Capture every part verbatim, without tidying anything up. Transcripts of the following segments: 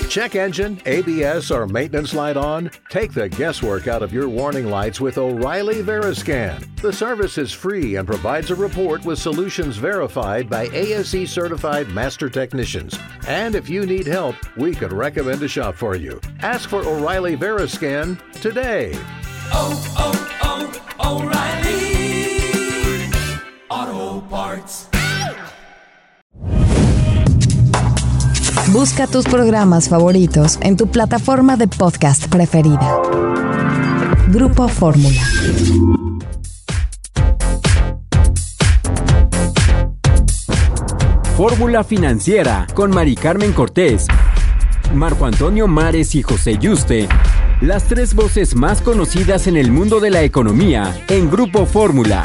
Check engine, A B S, or maintenance light on? Take the guesswork out of your warning lights with O'Reilly Veriscan. The service is free and provides a report with solutions verified by A S E certified master technicians. And if you need help, we could recommend a shop for you. Ask for O'Reilly Veriscan today. Oh, oh, oh, O'Reilly Auto Parts. Busca tus programas favoritos en tu plataforma de podcast preferida. Grupo Fórmula. Fórmula Financiera con Mari Carmen Cortés, Marco Antonio Mares y José Yuste. Las tres voces más conocidas en el mundo de la economía en Grupo Fórmula.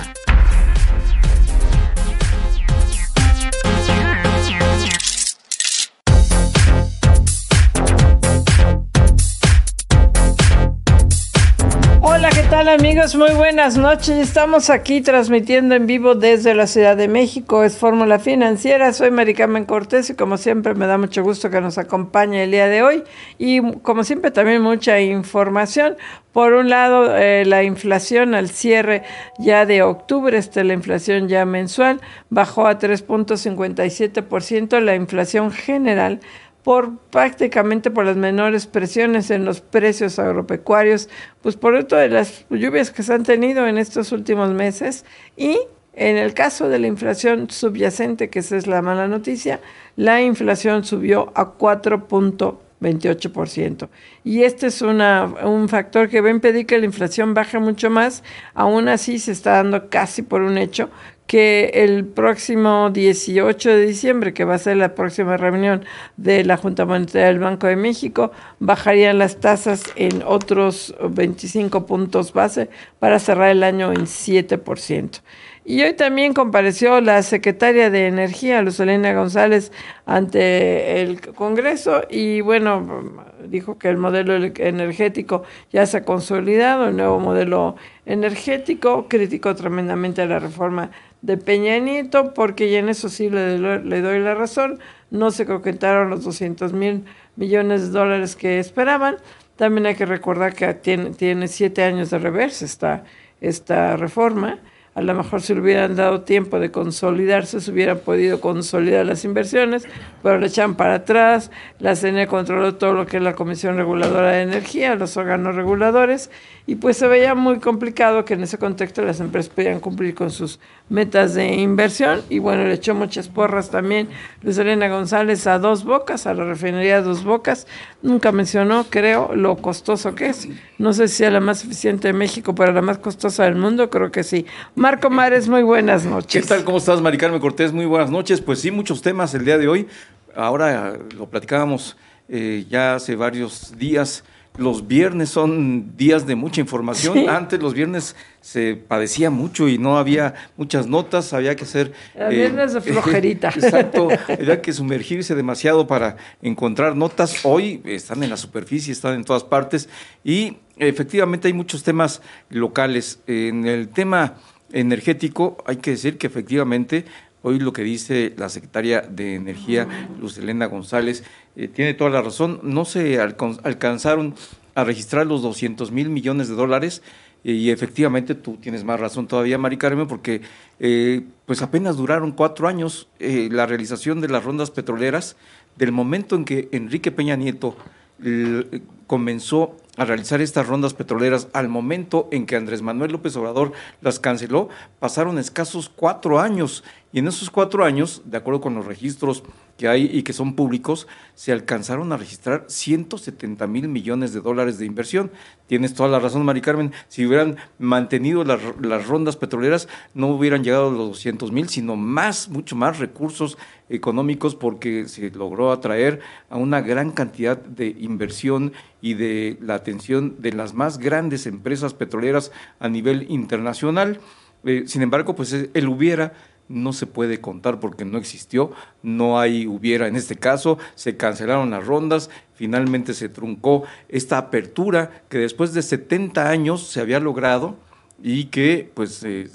Hola, ¿qué tal amigos? Muy buenas noches. Estamos aquí transmitiendo en vivo desde la Ciudad de México. Es Fórmula Financiera. Soy Mari Carmen Cortés y como siempre me da mucho gusto que nos acompañe el día de hoy. Y como siempre también mucha información. Por un lado, eh, la inflación al cierre ya de octubre, este, la inflación ya mensual, bajó a tres punto cincuenta y siete por ciento. La inflación general por prácticamente por las menores presiones en los precios agropecuarios, pues por esto de las lluvias que se han tenido en estos últimos meses, y en el caso de la inflación subyacente, que esa es la mala noticia, la inflación subió a cuatro punto veintiocho por ciento. Y este es una, un factor que va a impedir que la inflación baje mucho más. Aún así se está dando casi por un hecho que el próximo dieciocho de diciembre, que va a ser la próxima reunión de la Junta Monetaria del Banco de México, bajarían las tasas en otros veinticinco puntos base para cerrar el año en siete por ciento. Y hoy también compareció la secretaria de Energía, Luz Helena González, ante el Congreso y bueno, dijo que el modelo energético ya se ha consolidado, el nuevo modelo energético. Criticó tremendamente a la reforma de Peña Nieto, porque y en eso sí le, le doy la razón, no se concretaron los doscientos mil millones de dólares que esperaban. También hay que recordar que tiene, tiene siete años de reversa esta, esta reforma. A lo mejor si le hubieran dado tiempo de consolidarse, se hubieran podido consolidar las inversiones, pero le echan para atrás. La C N E controló todo lo que es la Comisión Reguladora de Energía, los órganos reguladores, y pues se veía muy complicado que en ese contexto las empresas pudieran cumplir con sus metas de inversión. Y bueno, le echó muchas porras también Luz Helena González a Dos Bocas, a la refinería Dos Bocas. Nunca mencionó, creo, lo costoso que es. No sé si sea la más eficiente de México, pero la más costosa del mundo, creo que sí. Marco Mares, muy buenas noches. ¿Qué tal? ¿Cómo estás, Mari Carmen Cortés? Muy buenas noches. Pues sí, muchos temas el día de hoy. Ahora lo platicábamos eh, ya hace varios días. Los viernes son días de mucha información. Sí. Antes los viernes se padecía mucho y no había muchas notas, había que hacer... El viernes eh, de flojerita. Exacto, había que sumergirse demasiado para encontrar notas. Hoy están en la superficie, están en todas partes y efectivamente hay muchos temas locales. En el tema energético hay que decir que efectivamente hoy lo que dice la secretaria de Energía, Luz Helena González, eh, tiene toda la razón. No se alcan- alcanzaron a registrar los doscientos mil millones de dólares eh, y efectivamente tú tienes más razón todavía, Mari Carmen, porque eh, pues apenas duraron cuatro años eh, la realización de las rondas petroleras del momento en que Enrique Peña Nieto eh, comenzó a realizar estas rondas petroleras al momento en que Andrés Manuel López Obrador las canceló. Pasaron escasos cuatro años y en esos cuatro años, de acuerdo con los registros que hay y que son públicos, se alcanzaron a registrar ciento setenta mil millones de dólares de inversión. Tienes toda la razón, Mari Carmen, si hubieran mantenido las, las rondas petroleras no hubieran llegado a los doscientos mil, sino más, mucho más recursos económicos, porque se logró atraer a una gran cantidad de inversión y de la atención de las más grandes empresas petroleras a nivel internacional. Eh, sin embargo, pues el hubiera no se puede contar porque no existió, no hay hubiera en este caso, se cancelaron las rondas, finalmente se truncó esta apertura que después de setenta años se había logrado y que pues eh,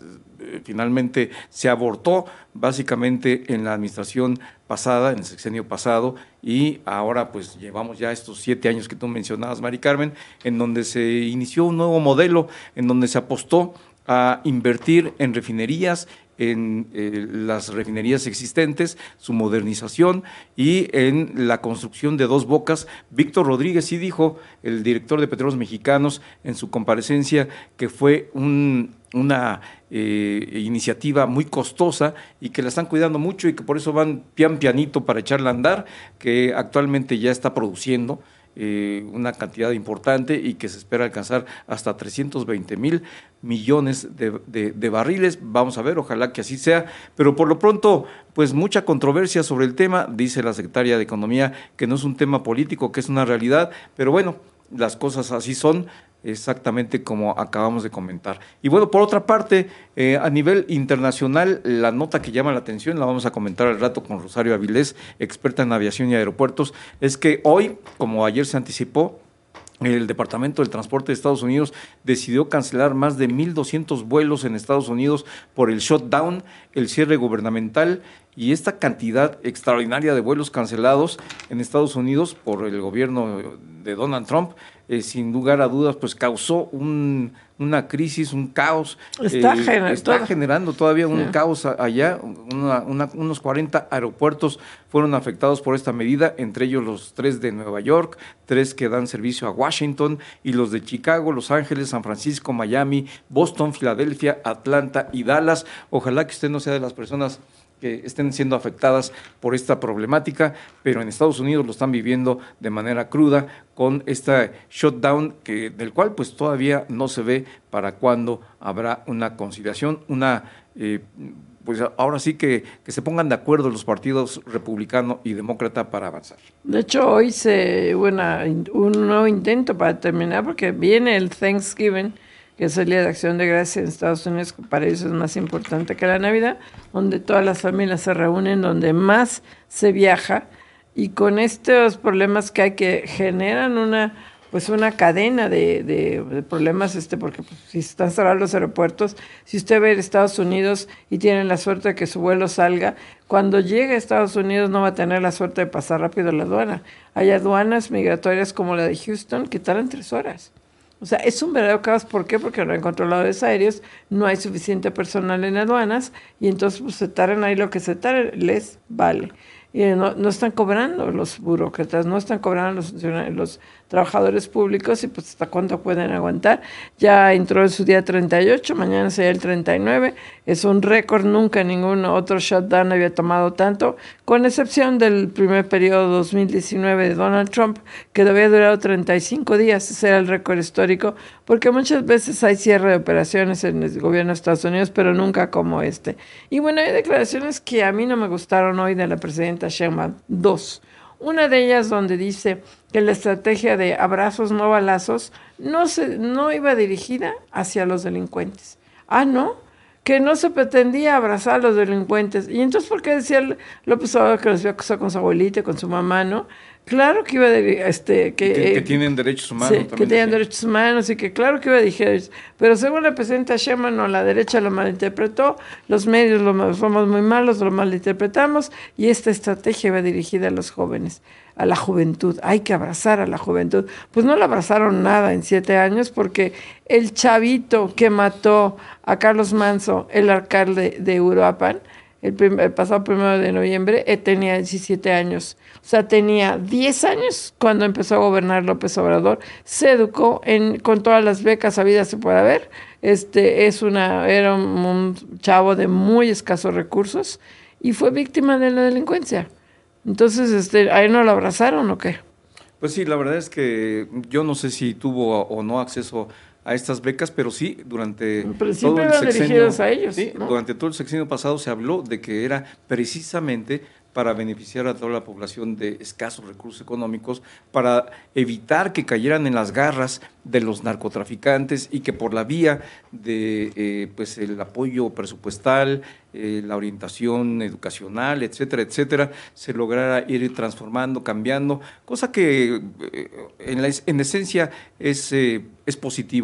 eh, finalmente se abortó básicamente en la administración pasada, en el sexenio pasado, y ahora pues llevamos ya estos siete años que tú mencionabas, Mari Carmen, en donde se inició un nuevo modelo, en donde se apostó a invertir en refinerías, en eh, las refinerías existentes, su modernización y en la construcción de dos bocas. Víctor Rodríguez sí dijo, el director de Petróleos Mexicanos, en su comparecencia, que fue un, una eh, iniciativa muy costosa y que la están cuidando mucho y que por eso van pian pianito para echarla a andar, que actualmente ya está produciendo Eh, una cantidad importante y que se espera alcanzar hasta trescientos veinte mil millones de, de, de barriles. Vamos a ver, ojalá que así sea, pero por lo pronto, pues mucha controversia sobre el tema. Dice la secretaria de Economía que no es un tema político, que es una realidad, pero bueno, las cosas así son, exactamente como acabamos de comentar. Y bueno, por otra parte, eh, a nivel internacional, la nota que llama la atención, la vamos a comentar al rato con Rosario Avilés, experta en aviación y aeropuertos, es que hoy, como ayer se anticipó, el Departamento del Transporte de Estados Unidos decidió cancelar más de mil doscientos vuelos en Estados Unidos por el shutdown, el cierre gubernamental, y esta cantidad extraordinaria de vuelos cancelados en Estados Unidos por el gobierno de Donald Trump, eh, sin lugar a dudas, pues causó un, una crisis, un caos. Está, eh, gener está todo. generando todavía un Sí. caos allá. Una, una, unos cuarenta aeropuertos fueron afectados por esta medida, entre ellos los tres de Nueva York, tres que dan servicio a Washington, y los de Chicago, Los Ángeles, San Francisco, Miami, Boston, Filadelfia, Atlanta y Dallas. Ojalá que usted no sea de las personas que estén siendo afectadas por esta problemática, pero en Estados Unidos lo están viviendo de manera cruda con esta shutdown, que, del cual pues todavía no se ve para cuándo habrá una conciliación, una eh, pues ahora sí que, que se pongan de acuerdo los partidos republicano y demócrata para avanzar. De hecho, hoy se hubo una, un nuevo intento para terminar, porque viene el Thanksgiving, que es el Día de Acción de Gracias en Estados Unidos, que para ellos es más importante que la Navidad, donde todas las familias se reúnen, donde más se viaja, y con estos problemas que hay, que generan una pues una cadena de, de, de problemas, este porque pues, si están cerrados los aeropuertos, si usted ve a Estados Unidos y tiene la suerte de que su vuelo salga, cuando llegue a Estados Unidos no va a tener la suerte de pasar rápido la aduana. Hay aduanas migratorias como la de Houston que tardan tres horas. O sea, es un verdadero caos. ¿Por qué? Porque no hay controladores aéreos, no hay suficiente personal en aduanas, y entonces pues, se tardan ahí lo que se tarden, les vale. Y no, no están cobrando los burócratas, no están cobrando los, los trabajadores públicos, y pues hasta cuánto pueden aguantar. Ya entró en su día treinta y ocho, mañana será el treinta y nueve, es un récord, nunca ningún otro shutdown había tomado tanto, con excepción del primer periodo dos mil diecinueve de Donald Trump, que había durado treinta y cinco días, ese era el récord histórico, porque muchas veces hay cierre de operaciones en el gobierno de Estados Unidos, pero nunca como este. Y bueno, hay declaraciones que a mí no me gustaron hoy de la presidenta Sheinbaum, dos. Una de ellas donde dice que la estrategia de abrazos no balazos no, se, no iba dirigida hacia los delincuentes. Ah, ¿no? Que no se pretendía abrazar a los delincuentes. Y entonces, ¿por qué decía López Obrador que los había acusado con su abuelita y con su mamá, no? Claro que iba a este que, que, eh, que tienen derechos humanos. Sí, también que tenían decía. derechos humanos, y que claro que iba a dirigir. Pero según la presidenta Sheinbaum, no, la derecha lo malinterpretó, los medios lo somos muy malos, lo malinterpretamos, y esta estrategia iba dirigida a los jóvenes, a la juventud. Hay que abrazar a la juventud. Pues no la abrazaron nada en siete años, porque el chavito que mató a Carlos Manzo, el alcalde de Uruapan, el, prim el pasado primero de noviembre, eh, tenía diecisiete años. O sea, tenía diez años cuando empezó a gobernar López Obrador. Se educó en, con todas las becas habidas y por haber. Este, es una, era un, un chavo de muy escasos recursos y fue víctima de la delincuencia. Entonces, este, ¿a él no lo abrazaron o qué? Pues sí, la verdad es que yo no sé si tuvo o no acceso a estas becas, pero sí, durante pero todo el sexenio, dirigidos a ellos, sí, ¿no? durante todo el sexenio pasado se habló de que era precisamente para beneficiar a toda la población de escasos recursos económicos, para evitar que cayeran en las garras de los narcotraficantes, y que por la vía de eh, pues el apoyo presupuestal, eh, la orientación educacional, etcétera, etcétera, se lograra ir transformando, cambiando, cosa que eh, en, la, en esencia es, eh, es positivo.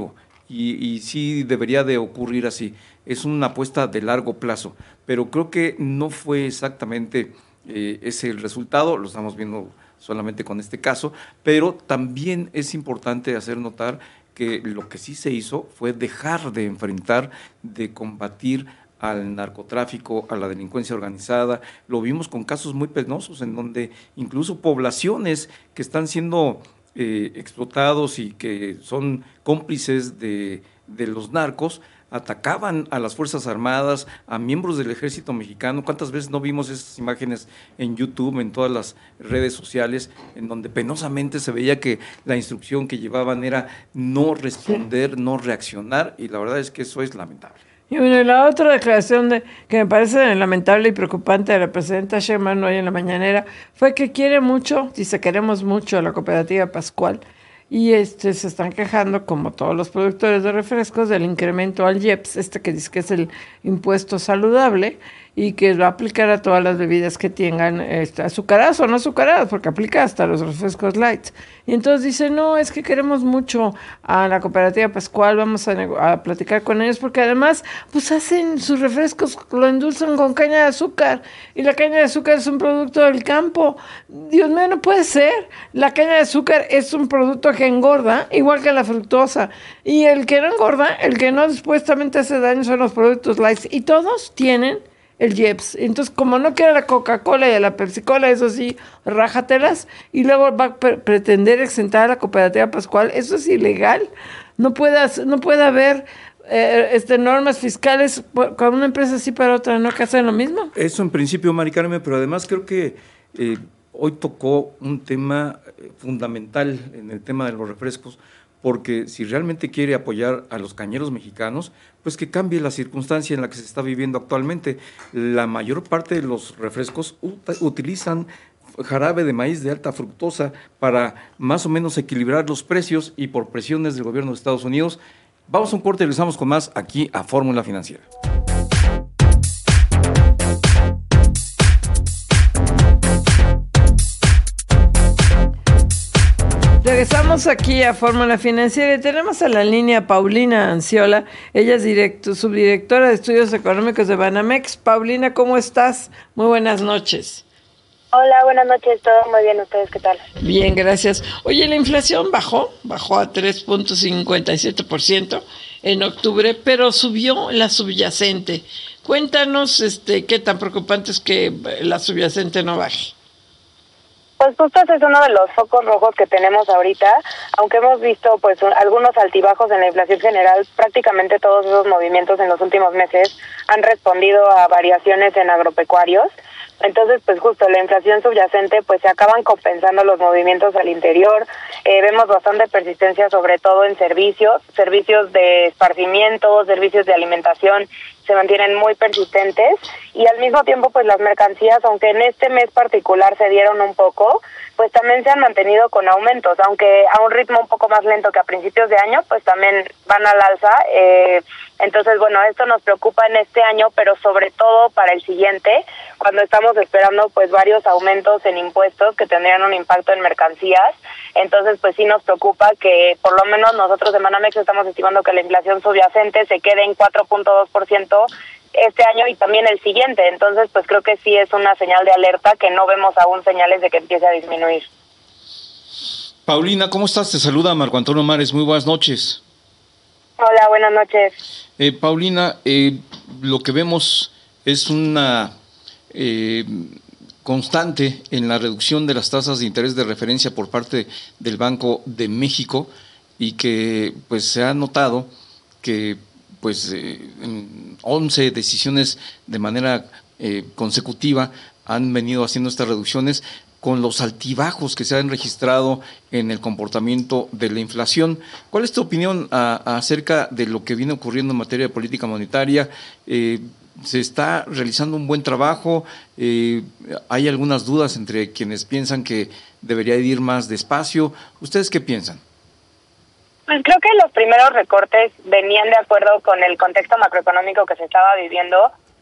y, y sí debería de ocurrir así. Es una apuesta de largo plazo, pero creo que no fue exactamente eh, ese el resultado, lo estamos viendo solamente con este caso, pero también es importante hacer notar que lo que sí se hizo fue dejar de enfrentar, de combatir al narcotráfico, a la delincuencia organizada. Lo vimos con casos muy penosos en donde incluso poblaciones que están siendo eh, explotados y que son cómplices de, de los narcos, atacaban a las Fuerzas Armadas, a miembros del Ejército Mexicano. ¿Cuántas veces no vimos esas imágenes en YouTube, en todas las redes sociales, en donde penosamente se veía que la instrucción que llevaban era no responder, no reaccionar, y la verdad es que eso es lamentable? Y bueno, la otra declaración de, que me parece lamentable y preocupante de la presidenta Sheinbaum hoy en la mañanera fue que quiere mucho, dice queremos mucho a la cooperativa Pascual, y este se están quejando, como todos los productores de refrescos, del incremento al I E P S, este que dice que es el impuesto saludable, y que va a aplicar a todas las bebidas que tengan este, azucaradas o no azucaradas, porque aplica hasta los refrescos light. Y entonces dice, no, es que queremos mucho a la cooperativa Pascual, vamos a, a platicar con ellos, porque además, pues hacen sus refrescos, lo endulzan con caña de azúcar, y la caña de azúcar es un producto del campo. Dios mío, no puede ser. La caña de azúcar es un producto que engorda, igual que la fructosa, y el que no engorda, el que no supuestamente hace daño son los productos light, y todos tienen el I E P S. Entonces, como no quiere la Coca-Cola y a la Pepsi-Cola, eso sí, rájatelas, y luego va a pre- pretender exentar a la cooperativa Pascual. Eso es ilegal. No puede, no puede haber eh, este, normas fiscales con una empresa así para otra, ¿no? Que hacen lo mismo. Eso en principio, Mari Carmen, pero además creo que eh, hoy tocó un tema eh, fundamental en el tema de los refrescos, porque si realmente quiere apoyar a los cañeros mexicanos, pues que cambie la circunstancia en la que se está viviendo actualmente. La mayor parte de los refrescos ut- utilizan jarabe de maíz de alta fructosa para más o menos equilibrar los precios, y por presiones del gobierno de Estados Unidos. Vamos a un corte y regresamos con más aquí a Fórmula Financiera. Regresamos aquí a Fórmula Financiera y tenemos a la línea a Paulina Anciola. Ella es directo, subdirectora de Estudios Económicos de Banamex. Paulina, ¿cómo estás? Muy buenas noches. Hola, buenas noches, todo muy bien, ¿ustedes qué tal? Bien, gracias. Oye, la inflación bajó, bajó a tres punto cincuenta y siete por ciento en octubre, pero subió la subyacente. Cuéntanos este, qué tan preocupante es que la subyacente no baje. Pues justo ese es uno de los focos rojos que tenemos ahorita, aunque hemos visto pues un, algunos altibajos en la inflación general. Prácticamente todos esos movimientos en los últimos meses han respondido a variaciones en agropecuarios. Entonces, pues justo la inflación subyacente, pues se acaban compensando los movimientos al interior. Eh, vemos bastante persistencia, sobre todo en servicios, servicios de esparcimiento, servicios de alimentación, se mantienen muy persistentes, y al mismo tiempo pues las mercancías, aunque en este mes particular se dieron un poco, pues también se han mantenido con aumentos, aunque a un ritmo un poco más lento que a principios de año, pues también van al alza. Eh, entonces, bueno, esto nos preocupa en este año, pero sobre todo para el siguiente, cuando estamos esperando pues varios aumentos en impuestos que tendrían un impacto en mercancías. Entonces, pues sí nos preocupa que por lo menos nosotros de Banamex estamos estimando que la inflación subyacente se quede en cuatro punto dos por ciento este año y también el siguiente. Entonces, pues creo que sí es una señal de alerta que no vemos aún señales de que empiece a disminuir. Paulina, ¿cómo estás? Te saluda Marco Antonio Mares. Muy buenas noches. Hola, buenas noches. Eh, Paulina, eh, lo que vemos es una eh, constante en la reducción de las tasas de interés de referencia por parte del Banco de México, y que pues se ha notado que pues eh, once decisiones de manera eh, consecutiva han venido haciendo estas reducciones, con los altibajos que se han registrado en el comportamiento de la inflación. ¿Cuál es tu opinión a, a acerca de lo que viene ocurriendo en materia de política monetaria? Eh, ¿Se está realizando un buen trabajo? Eh, ¿Hay algunas dudas entre quienes piensan que debería ir más despacio? ¿Ustedes qué piensan? Pues creo que los primeros recortes venían de acuerdo con el contexto macroeconómico que se estaba viviendo.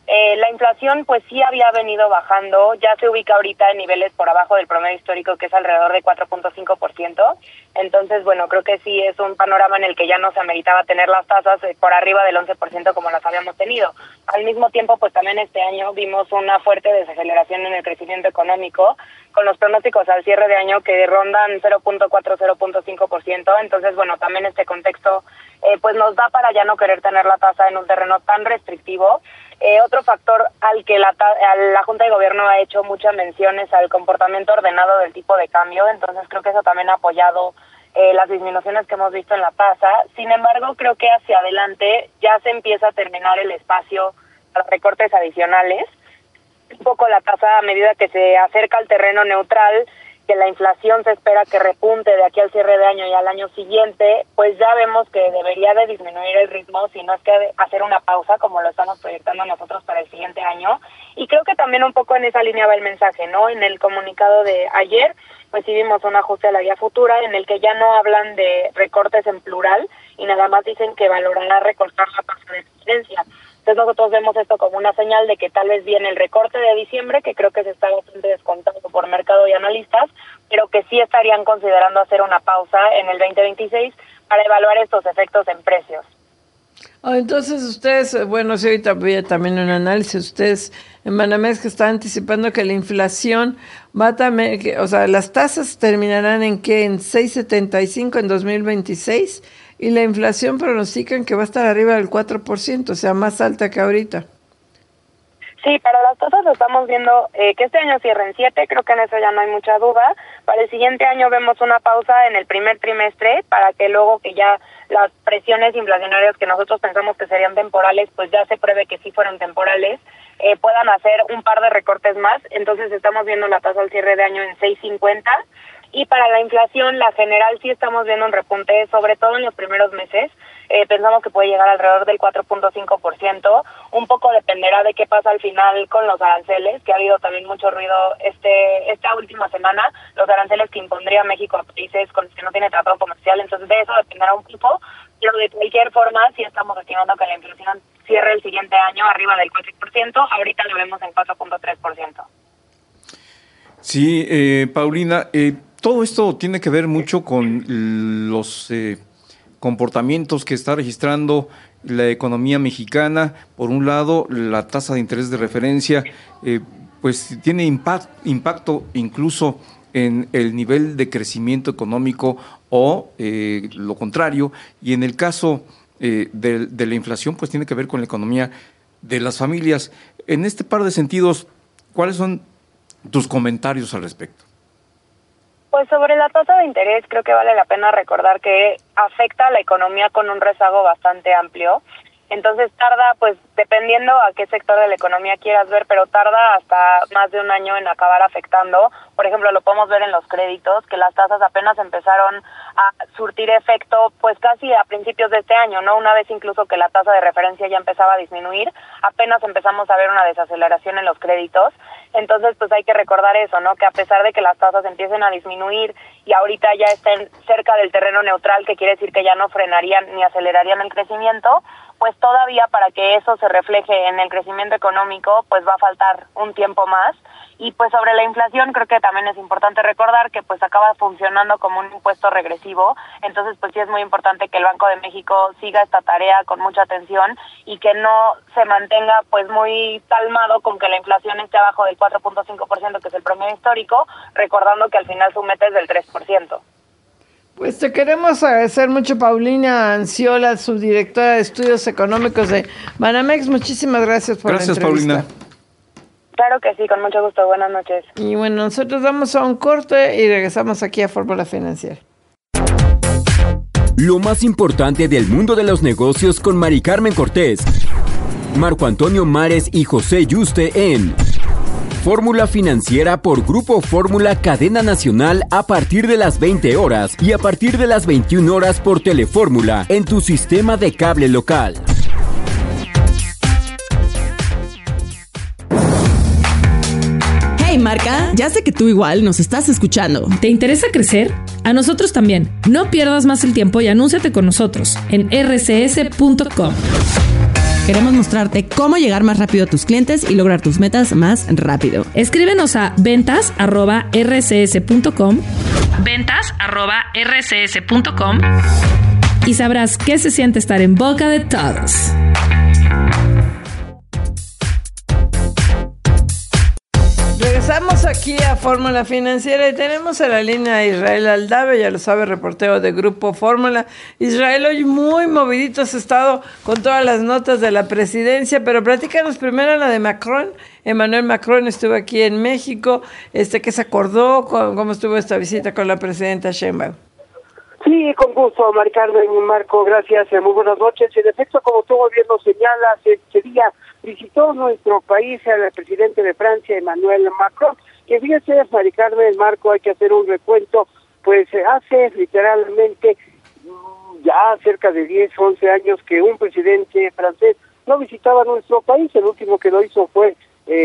Eh, la inflación pues sí había venido bajando, ya se ubica ahorita en niveles por abajo del promedio histórico, que es alrededor de cuatro punto cinco por ciento. Entonces, bueno, creo que sí es un panorama en el que ya no se ameritaba tener las tasas eh, por arriba del once por ciento como las habíamos tenido. Al mismo tiempo, pues también este año vimos una fuerte desaceleración en el crecimiento económico, con los pronósticos al cierre de año que rondan cero punto cuatro, cero punto cinco por ciento. Entonces, bueno, también este contexto eh, pues nos da para ya no querer tener la tasa en un terreno tan restrictivo. Eh, otro factor al que la, la Junta de Gobierno ha hecho muchas menciones al comportamiento ordenado del tipo de cambio, entonces creo que eso también ha apoyado eh, las disminuciones que hemos visto en la tasa. Sin embargo, creo que hacia adelante ya se empieza a terminar el espacio para recortes adicionales. Un poco la tasa, a medida que se acerca al terreno neutral, que la inflación se espera que repunte de aquí al cierre de año y al año siguiente, pues ya vemos que debería de disminuir el ritmo, si no es que hacer una pausa, como lo estamos proyectando nosotros para el siguiente año. Y creo que también un poco en esa línea va el mensaje, ¿no? En el comunicado de ayer, pues sí vimos un ajuste a la guía futura, en el que ya no hablan de recortes en plural, y nada más dicen que valorará recortar la tasa de referencia. Entonces nosotros vemos esto como una señal de que tal vez viene el recorte de diciembre, que creo que se está bastante descontado por mercado y analistas, pero que sí estarían considerando hacer una pausa en el veinte veintiséis para evaluar estos efectos en precios. Oh, entonces ustedes, bueno, sí, ahorita voy también un análisis, ustedes en Banamex que están anticipando que la inflación va también, que, o sea, las tasas terminarán en qué, en seis setenta y cinco en dos mil veintiséis, y la inflación pronostican que va a estar arriba del cuatro por ciento, o sea, más alta que ahorita. Sí, para las tasas estamos viendo eh, que este año cierren siete, creo que en eso ya no hay mucha duda. Para el siguiente año vemos una pausa en el primer trimestre para que luego que ya las presiones inflacionarias que nosotros pensamos que serían temporales, pues ya se prevé que sí fueron temporales, eh, puedan hacer un par de recortes más. Entonces estamos viendo la tasa al cierre de año en seis cincuenta. Y para la inflación, la general sí estamos viendo un repunte, sobre todo en los primeros meses. Eh, pensamos que puede llegar alrededor del cuatro punto cinco por ciento. Un poco dependerá de qué pasa al final con los aranceles, que ha habido también mucho ruido este esta última semana. Los aranceles que impondría México a países con los que no tiene tratado comercial, entonces de eso dependerá un poco. Pero de cualquier forma, sí estamos estimando que la inflación cierre el siguiente año arriba del cuatro por ciento. Ahorita lo vemos en cuatro punto tres por ciento. Sí, eh, Paulina, eh, todo esto tiene que ver mucho con los eh, comportamientos que está registrando la economía mexicana. Por un lado, la tasa de interés de referencia eh, pues tiene impact, impacto incluso en el nivel de crecimiento económico o eh, lo contrario. Y en el caso eh, de, de la inflación, pues tiene que ver con la economía de las familias. En este par de sentidos, ¿cuáles son tus comentarios al respecto? Pues sobre la tasa de interés creo que vale la pena recordar que afecta a la economía con un rezago bastante amplio. Entonces tarda, pues dependiendo a qué sector de la economía quieras ver, pero tarda hasta más de un año en acabar afectando. Por ejemplo, lo podemos ver en los créditos, que las tasas apenas empezaron a surtir efecto pues casi a principios de este año, ¿no? Una vez incluso que la tasa de referencia ya empezaba a disminuir, apenas empezamos a ver una desaceleración en los créditos. Entonces, pues hay que recordar eso, ¿no? Que a pesar de que las tasas empiecen a disminuir y ahorita ya estén cerca del terreno neutral, que quiere decir que ya no frenarían ni acelerarían el crecimiento, pues todavía para que eso se refleje en el crecimiento económico, pues va a faltar un tiempo más. Y pues sobre la inflación creo que también es importante recordar que pues acaba funcionando como un impuesto regresivo, entonces pues sí es muy importante que el Banco de México siga esta tarea con mucha atención y que no se mantenga pues muy calmado con que la inflación esté abajo del cuatro punto cinco por ciento, que es el promedio histórico, recordando que al final su meta es del tres por ciento. Pues te queremos agradecer mucho, Paulina Anciola, subdirectora de Estudios Económicos de Banamex. Muchísimas gracias por gracias, la entrevista. Paulina. Claro que sí, con mucho gusto. Buenas noches. Y bueno, nosotros vamos a un corte y regresamos aquí a Fórmula Financiera. Lo más importante del mundo de los negocios con Mari Carmen Cortés, Marco Antonio Mares y José Yuste en Fórmula Financiera por Grupo Fórmula Cadena Nacional a partir de las veinte horas y a partir de las veintiuna horas por Telefórmula en tu sistema de cable local. Hey Marca, ya sé que tú igual nos estás escuchando. ¿Te interesa crecer? A nosotros también. No pierdas más el tiempo y anúnciate con nosotros en r c s punto com. Queremos mostrarte cómo llegar más rápido a tus clientes y lograr tus metas más rápido. Escríbenos a ventas arroba r c s punto com, ventas arroba r c s punto com y sabrás qué se siente estar en boca de todos. Regresamos aquí a Fórmula Financiera y tenemos en la línea a Israel Aldave, ya lo sabe, reportero de Grupo Fórmula. Israel, hoy muy movidito has estado con todas las notas de la presidencia, pero platícanos primero la de Macron. Emmanuel Macron estuvo aquí en México, este, ¿qué se acordó? ¿Cómo estuvo esta visita con la presidenta Sheinbaum? Sí, con gusto, Mari Carmen, Marco, gracias, muy buenas noches. En efecto, como tú bien lo señalas, este día visitó nuestro país al presidente de Francia, Emmanuel Macron, que fíjese, Mari Carmen, Marco, hay que hacer un recuento, pues hace literalmente ya cerca de diez, once años que un presidente francés no visitaba nuestro país. El último que lo hizo fue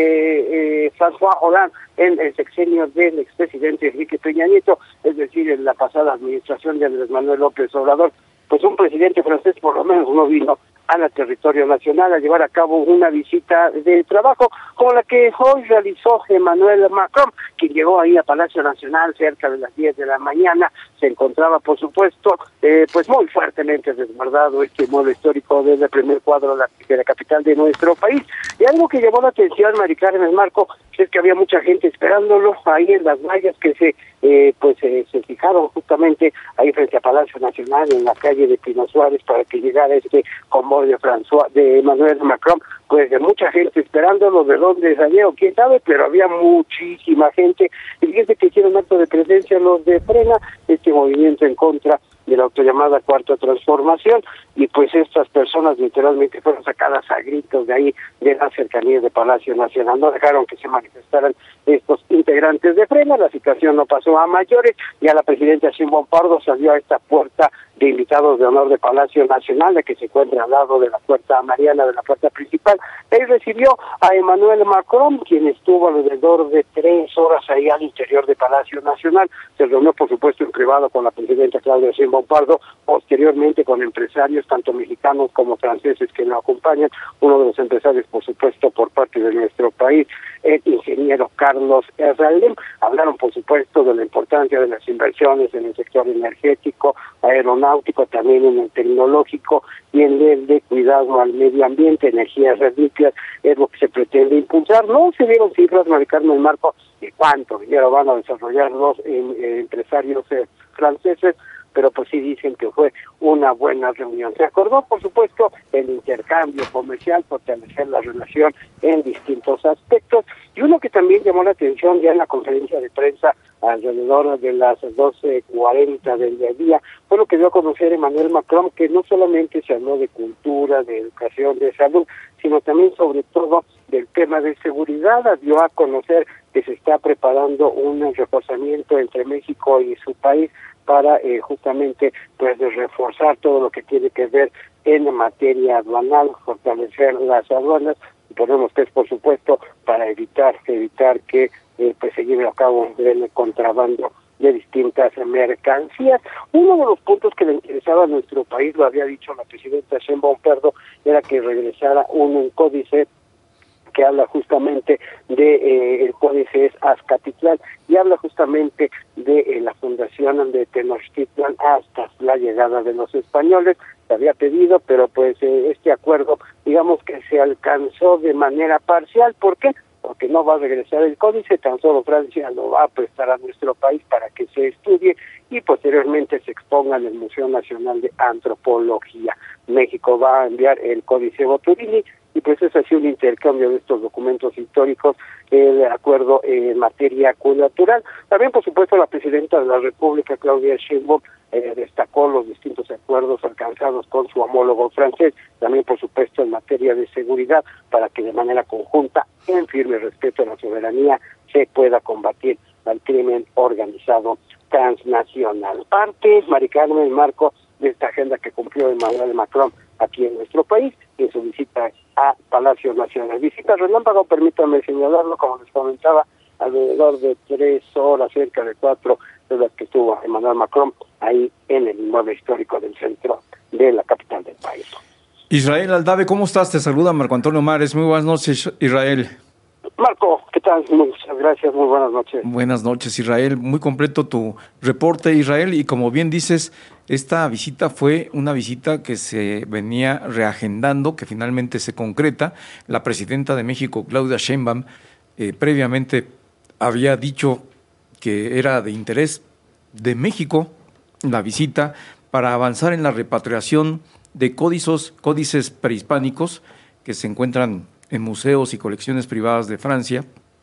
eh, eh, François Hollande en el sexenio del expresidente Enrique Peña Nieto, es decir, en la pasada administración de Andrés Manuel López Obrador. Pues un presidente francés por lo menos no vino al territorio nacional a llevar a cabo una visita de trabajo como la que hoy realizó Emmanuel Macron, quien llegó ahí a Palacio Nacional cerca de las diez de la mañana. Se encontraba, por supuesto, eh, pues muy fuertemente resguardado este mueble histórico desde el primer cuadro de la, de la capital de nuestro país. Y algo que llamó la atención, Mari Carmen, Marco, es que había mucha gente esperándolo ahí en las vallas que se eh, pues eh, se fijaron justamente ahí frente a Palacio Nacional, en la calle de Pino Suárez, para que llegara este convoy de François, de Emmanuel Macron. Pues de mucha gente esperándolo, de dónde salió, quién sabe, pero había muchísima gente. Y fíjense que hicieron acto de presencia los de Frena, este movimiento en contra de la autollamada Cuarta Transformación, y pues estas personas literalmente fueron sacadas a gritos de ahí, de las cercanías de Palacio Nacional. No dejaron que se manifestaran estos integrantes de Frena. La situación no pasó a mayores, y a la presidenta Sheinbaum Pardo salió a esta puerta de invitados de honor de Palacio Nacional, la que se encuentra al lado de la puerta mariana, de la puerta principal. Ahí recibió a Emmanuel Macron, quien estuvo alrededor de tres horas ahí al interior de Palacio Nacional. Se reunió, por supuesto, en privado con la presidenta Claudia Sheinbaum Pardo, posteriormente con empresarios, tanto mexicanos como franceses, que lo acompañan. Uno de los empresarios, por supuesto, por parte de nuestro país, el ingeniero Carlos Herralde. Hablaron, por supuesto, de la importancia de las inversiones en el sector energético, aeronáutico, también en el tecnológico, y en el de cuidado al medio ambiente, energías limpias, es lo que se pretende impulsar. No se dieron cifras, Mari Carmen, Marco, de cuánto dinero van a desarrollar los eh, eh, empresarios eh, franceses, pero pues sí dicen que fue una buena reunión. Se acordó, por supuesto, el intercambio comercial, fortalecer la relación en distintos aspectos, y uno que también llamó la atención ya en la conferencia de prensa alrededor de las doce cuarenta del día, fue lo que dio a conocer Emmanuel Macron, que no solamente se habló de cultura, de educación, de salud, sino también sobre todo del tema de seguridad. Dio a conocer que se está preparando un reforzamiento entre México y su país para eh, justamente pues de reforzar todo lo que tiene que ver en materia aduanal, fortalecer las aduanas. Ponemos que es, por supuesto, para evitar evitar que eh, pues se lleve a cabo el contrabando de distintas mercancías. Uno de los puntos que le interesaba a nuestro país, lo había dicho la presidenta Sheinbaum Pardo, era que regresara un, un códice que habla justamente de eh, el códice es Azcatitlán, y habla justamente de eh, la fundación de Tenochtitlan hasta la llegada de los españoles. Se había pedido, pero pues eh, este acuerdo, digamos que se alcanzó de manera parcial. ¿Por qué? Porque no va a regresar el códice, tan solo Francia lo va a prestar a nuestro país para que se estudie y posteriormente se exponga en el Museo Nacional de Antropología. México va a enviar el códice Boturini, y pues es así un intercambio de estos documentos históricos, el acuerdo en materia cultural. También, por supuesto, la presidenta de la República, Claudia Sheinbaum, eh, destacó los distintos acuerdos alcanzados con su homólogo francés, también, por supuesto, en materia de seguridad, para que de manera conjunta, en firme respeto a la soberanía, se pueda combatir al crimen organizado transnacional. Parte, Mari Carmen, Marco, de esta agenda que cumplió Emmanuel Macron aquí en nuestro país, en su visita a Palacio Nacional. Visita relámpago, permítanme señalarlo, como les comentaba, alrededor de tres horas, cerca de cuatro, de las que estuvo Emmanuel Macron ahí en el inmueble histórico del centro de la capital del país. Israel Aldave, ¿cómo estás? Te saluda Marco Antonio Mares. Muy buenas noches, Israel. Marco, ¿qué tal? Muchas gracias, muy buenas noches. Buenas noches, Israel. Muy completo tu reporte, Israel, y como bien dices, esta visita fue una visita que se venía reagendando, que finalmente se concreta. La presidenta de México, Claudia Sheinbaum, eh, previamente había dicho que era de interés de México la visita para avanzar en la repatriación de códices, códices prehispánicos que se encuentran en museos y colecciones privadas de Francia,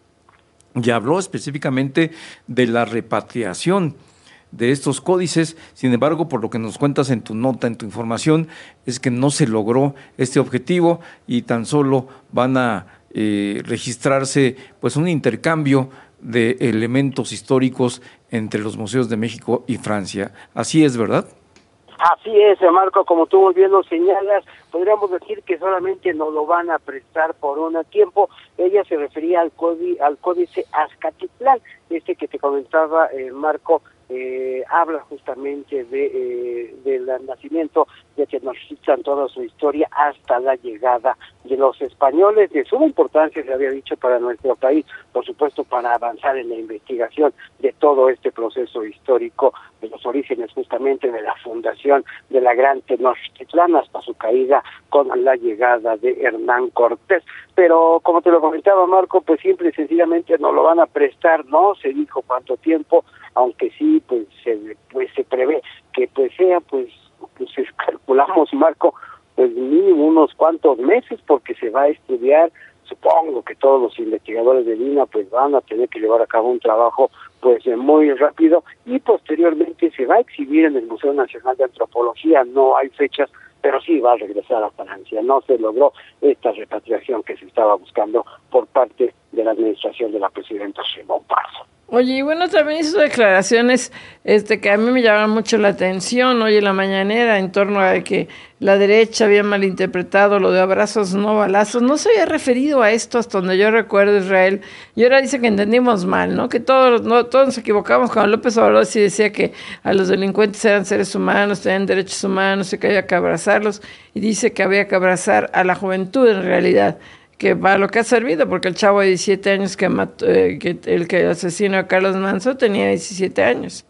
y habló específicamente de la repatriación de estos códices. Sin embargo, por lo que nos cuentas en tu nota, en tu información, es que no se logró este objetivo y tan solo van a eh, registrarse pues un intercambio de elementos históricos entre los museos de México y Francia. Así es, ¿verdad? Así es, Marco, como tú muy bien lo señalas, podríamos decir que solamente nos lo van a prestar por un tiempo. Ella se refería al, códice, al códice Azcatitlán, este que te comentaba, eh, Marco, eh, habla justamente de eh, del nacimiento de Tenochtitlan, toda su historia hasta la llegada de los españoles, de suma importancia, se había dicho, para nuestro país, por supuesto, para avanzar en la investigación de todo este proceso histórico, de los orígenes justamente de la fundación de la gran Tenochtitlan hasta su caída con la llegada de Hernán Cortés. Pero como te lo comentaba, Marco, pues simple y sencillamente no lo van a prestar, no se dijo cuánto tiempo, aunque sí pues se pues se prevé que pues sea pues pues calculamos, Marco, pues mínimo unos cuantos meses, porque se va a estudiar. Supongo que todos los investigadores del I N A pues van a tener que llevar a cabo un trabajo pues muy rápido, y posteriormente se va a exhibir en el Museo Nacional de Antropología. No hay fechas, pero sí va a regresar a Francia. No se logró esta repatriación que se estaba buscando por parte de la administración de la presidenta Sheinbaum Pardo. Oye, y bueno, también hizo declaraciones este, que a mí me llamaron mucho la atención hoy en la mañanera, en torno a que la derecha había malinterpretado lo de abrazos no balazos. No se había referido a esto hasta donde yo recuerdo, Israel, y ahora dice que entendimos mal, ¿no? Que todos, no, todos nos equivocamos cuando López Obrador sí decía que a los delincuentes eran seres humanos, tenían derechos humanos y que había que abrazarlos, y dice que había que abrazar a la juventud en realidad, que para lo que ha servido, porque el chavo de diecisiete años que mató, eh, que el que asesinó a Carlos Manzo tenía diecisiete años.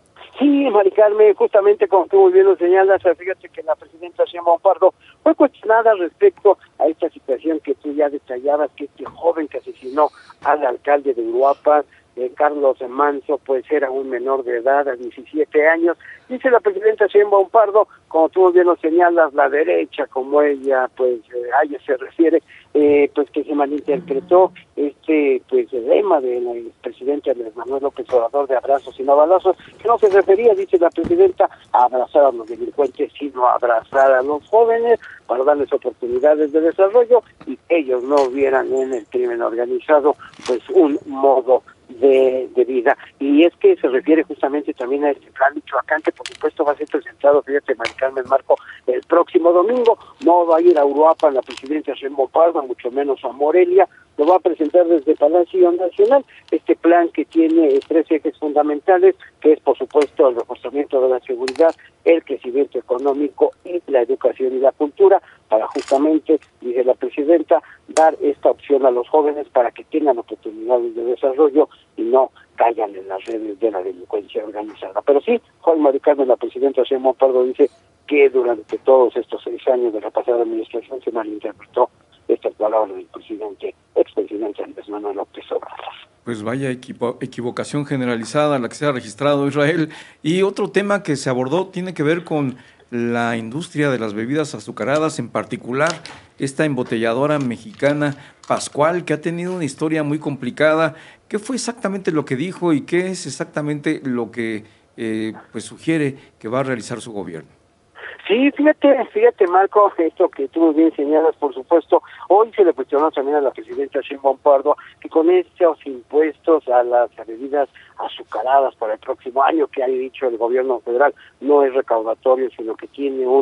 Sí, Mari Carmen, justamente como tú muy bien lo señalas, fíjate que la presidenta Sheinbaum Pardo fue cuestionada respecto a esta situación que tú ya detallabas, que este joven que asesinó al alcalde de Uruapan, eh, Carlos Manzo, pues era un menor de edad, a diecisiete años. Dice la presidenta Sheinbaum Pardo, como tú muy bien lo señalas, la derecha, como ella, pues eh, a ella se refiere, eh, pues que se malinterpretó este pues el lema del presidente Andrés Manuel López Obrador de abrazos y no balazos, que no se refería, dice la presidenta, a abrazar a los delincuentes, sino a abrazar a los jóvenes para darles oportunidades de desarrollo y ellos no vieran en el crimen organizado pues un modo de, de vida. Y es que se refiere justamente también a este plan Michoacán, que por supuesto va a ser presentado, fíjate, Mari Carmen, Marco, el próximo domingo. No va a ir a Uruapan la presidenta Sheinbaum Pardo, mucho menos a Morelia, lo va a presentar desde Palacio Nacional, este plan que tiene tres ejes fundamentales, que es por supuesto el reforzamiento de la seguridad, el crecimiento económico y la educación y la cultura, para justamente, dice la presidenta, dar esta opción a los jóvenes para que tengan oportunidades de desarrollo y no caigan en las redes de la delincuencia organizada. Pero sí, Juan Mari Carmen, la presidenta Sheinbaum Pardo, dice que durante todos estos seis años de la pasada administración se malinterpretó estas palabras del presidente, expresidente Andrés Manuel López Obrador. Pues vaya equipo, equivocación generalizada la que se ha registrado, Israel. Y otro tema que se abordó tiene que ver con la industria de las bebidas azucaradas, en particular esta embotelladora mexicana Pascual, que ha tenido una historia muy complicada. ¿Qué fue exactamente lo que dijo y qué es exactamente lo que eh, pues sugiere que va a realizar su gobierno? Sí, fíjate, fíjate, Marco, esto que tú muy bien señalas, por supuesto, hoy se le cuestionó también a la presidenta Sheinbaum Pardo que con estos impuestos a las bebidas azucaradas para el próximo año, que ha dicho el gobierno federal, no es recaudatorio, sino que tiene un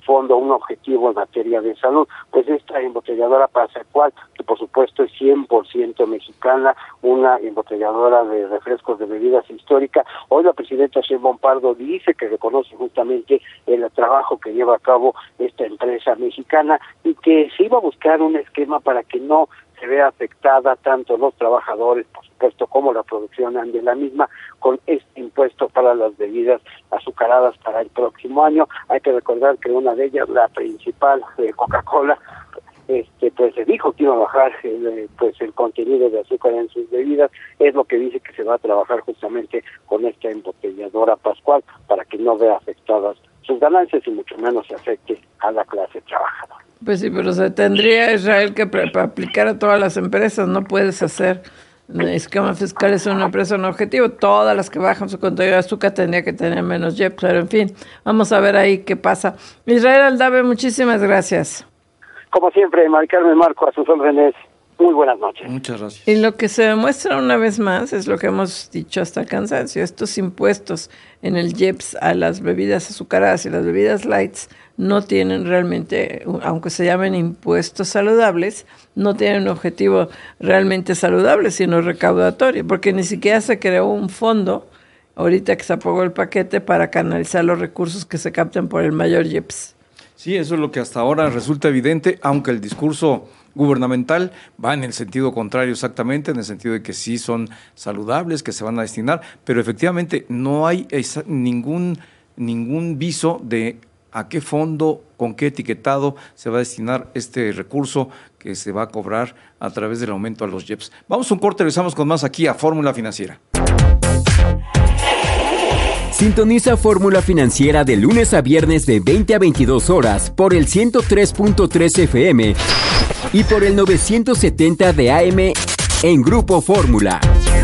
fondo un objetivo en materia de salud. Pues esta embotelladora Pascual, que por supuesto es cien por ciento mexicana, una embotelladora de refrescos de bebidas histórica. Hoy la presidenta Sheinbaum Pardo dice que reconoce justamente el trabajo que lleva a cabo esta empresa mexicana y que se iba a buscar un esquema para que no se vea afectada tanto los trabajadores, por supuesto, como la producción de la misma, con este impuesto para las bebidas azucaradas para el próximo año. Hay que recordar que una de ellas, la principal, de Coca-Cola, este pues se dijo que iba a bajar el, pues el contenido de azúcar en sus bebidas. Es lo que dice que se va a trabajar justamente con esta embotelladora Pascual para que no vea afectadas sus ganancias y mucho menos se afecte a la clase trabajadora. Pues sí, pero se tendría Israel que pre- aplicar a todas las empresas. No puedes hacer esquema fiscal, es una empresa un objetivo. Todas las que bajan su contenido de azúcar tendría que tener menos J E P, pero en fin, vamos a ver ahí qué pasa. Israel Aldave, muchísimas gracias. Como siempre, Mari Carmen, Marco, a sus órdenes. Muy buenas noches. Muchas gracias. Y lo que se demuestra una vez más es lo que hemos dicho hasta el cansancio. Estos impuestos en el J E P S a las bebidas azucaradas y las bebidas lights no tienen realmente, aunque se llamen impuestos saludables, no tienen un objetivo realmente saludable, sino recaudatorio, porque ni siquiera se creó un fondo, ahorita que se aprobó el paquete, para canalizar los recursos que se captan por el mayor J E P S. Sí, eso es lo que hasta ahora resulta evidente, aunque el discurso gubernamental va en el sentido contrario exactamente, en el sentido de que sí son saludables, que se van a destinar, pero efectivamente no hay esa, ningún, ningún viso de a qué fondo, con qué etiquetado se va a destinar este recurso que se va a cobrar a través del aumento a los J E P S. Vamos a un corte, regresamos con más aquí a Fórmula Financiera. Sintoniza Fórmula Financiera de lunes a viernes de veinte a veintidós horas por el ciento tres punto tres F M y por el novecientos setenta de A M en Grupo Fórmula.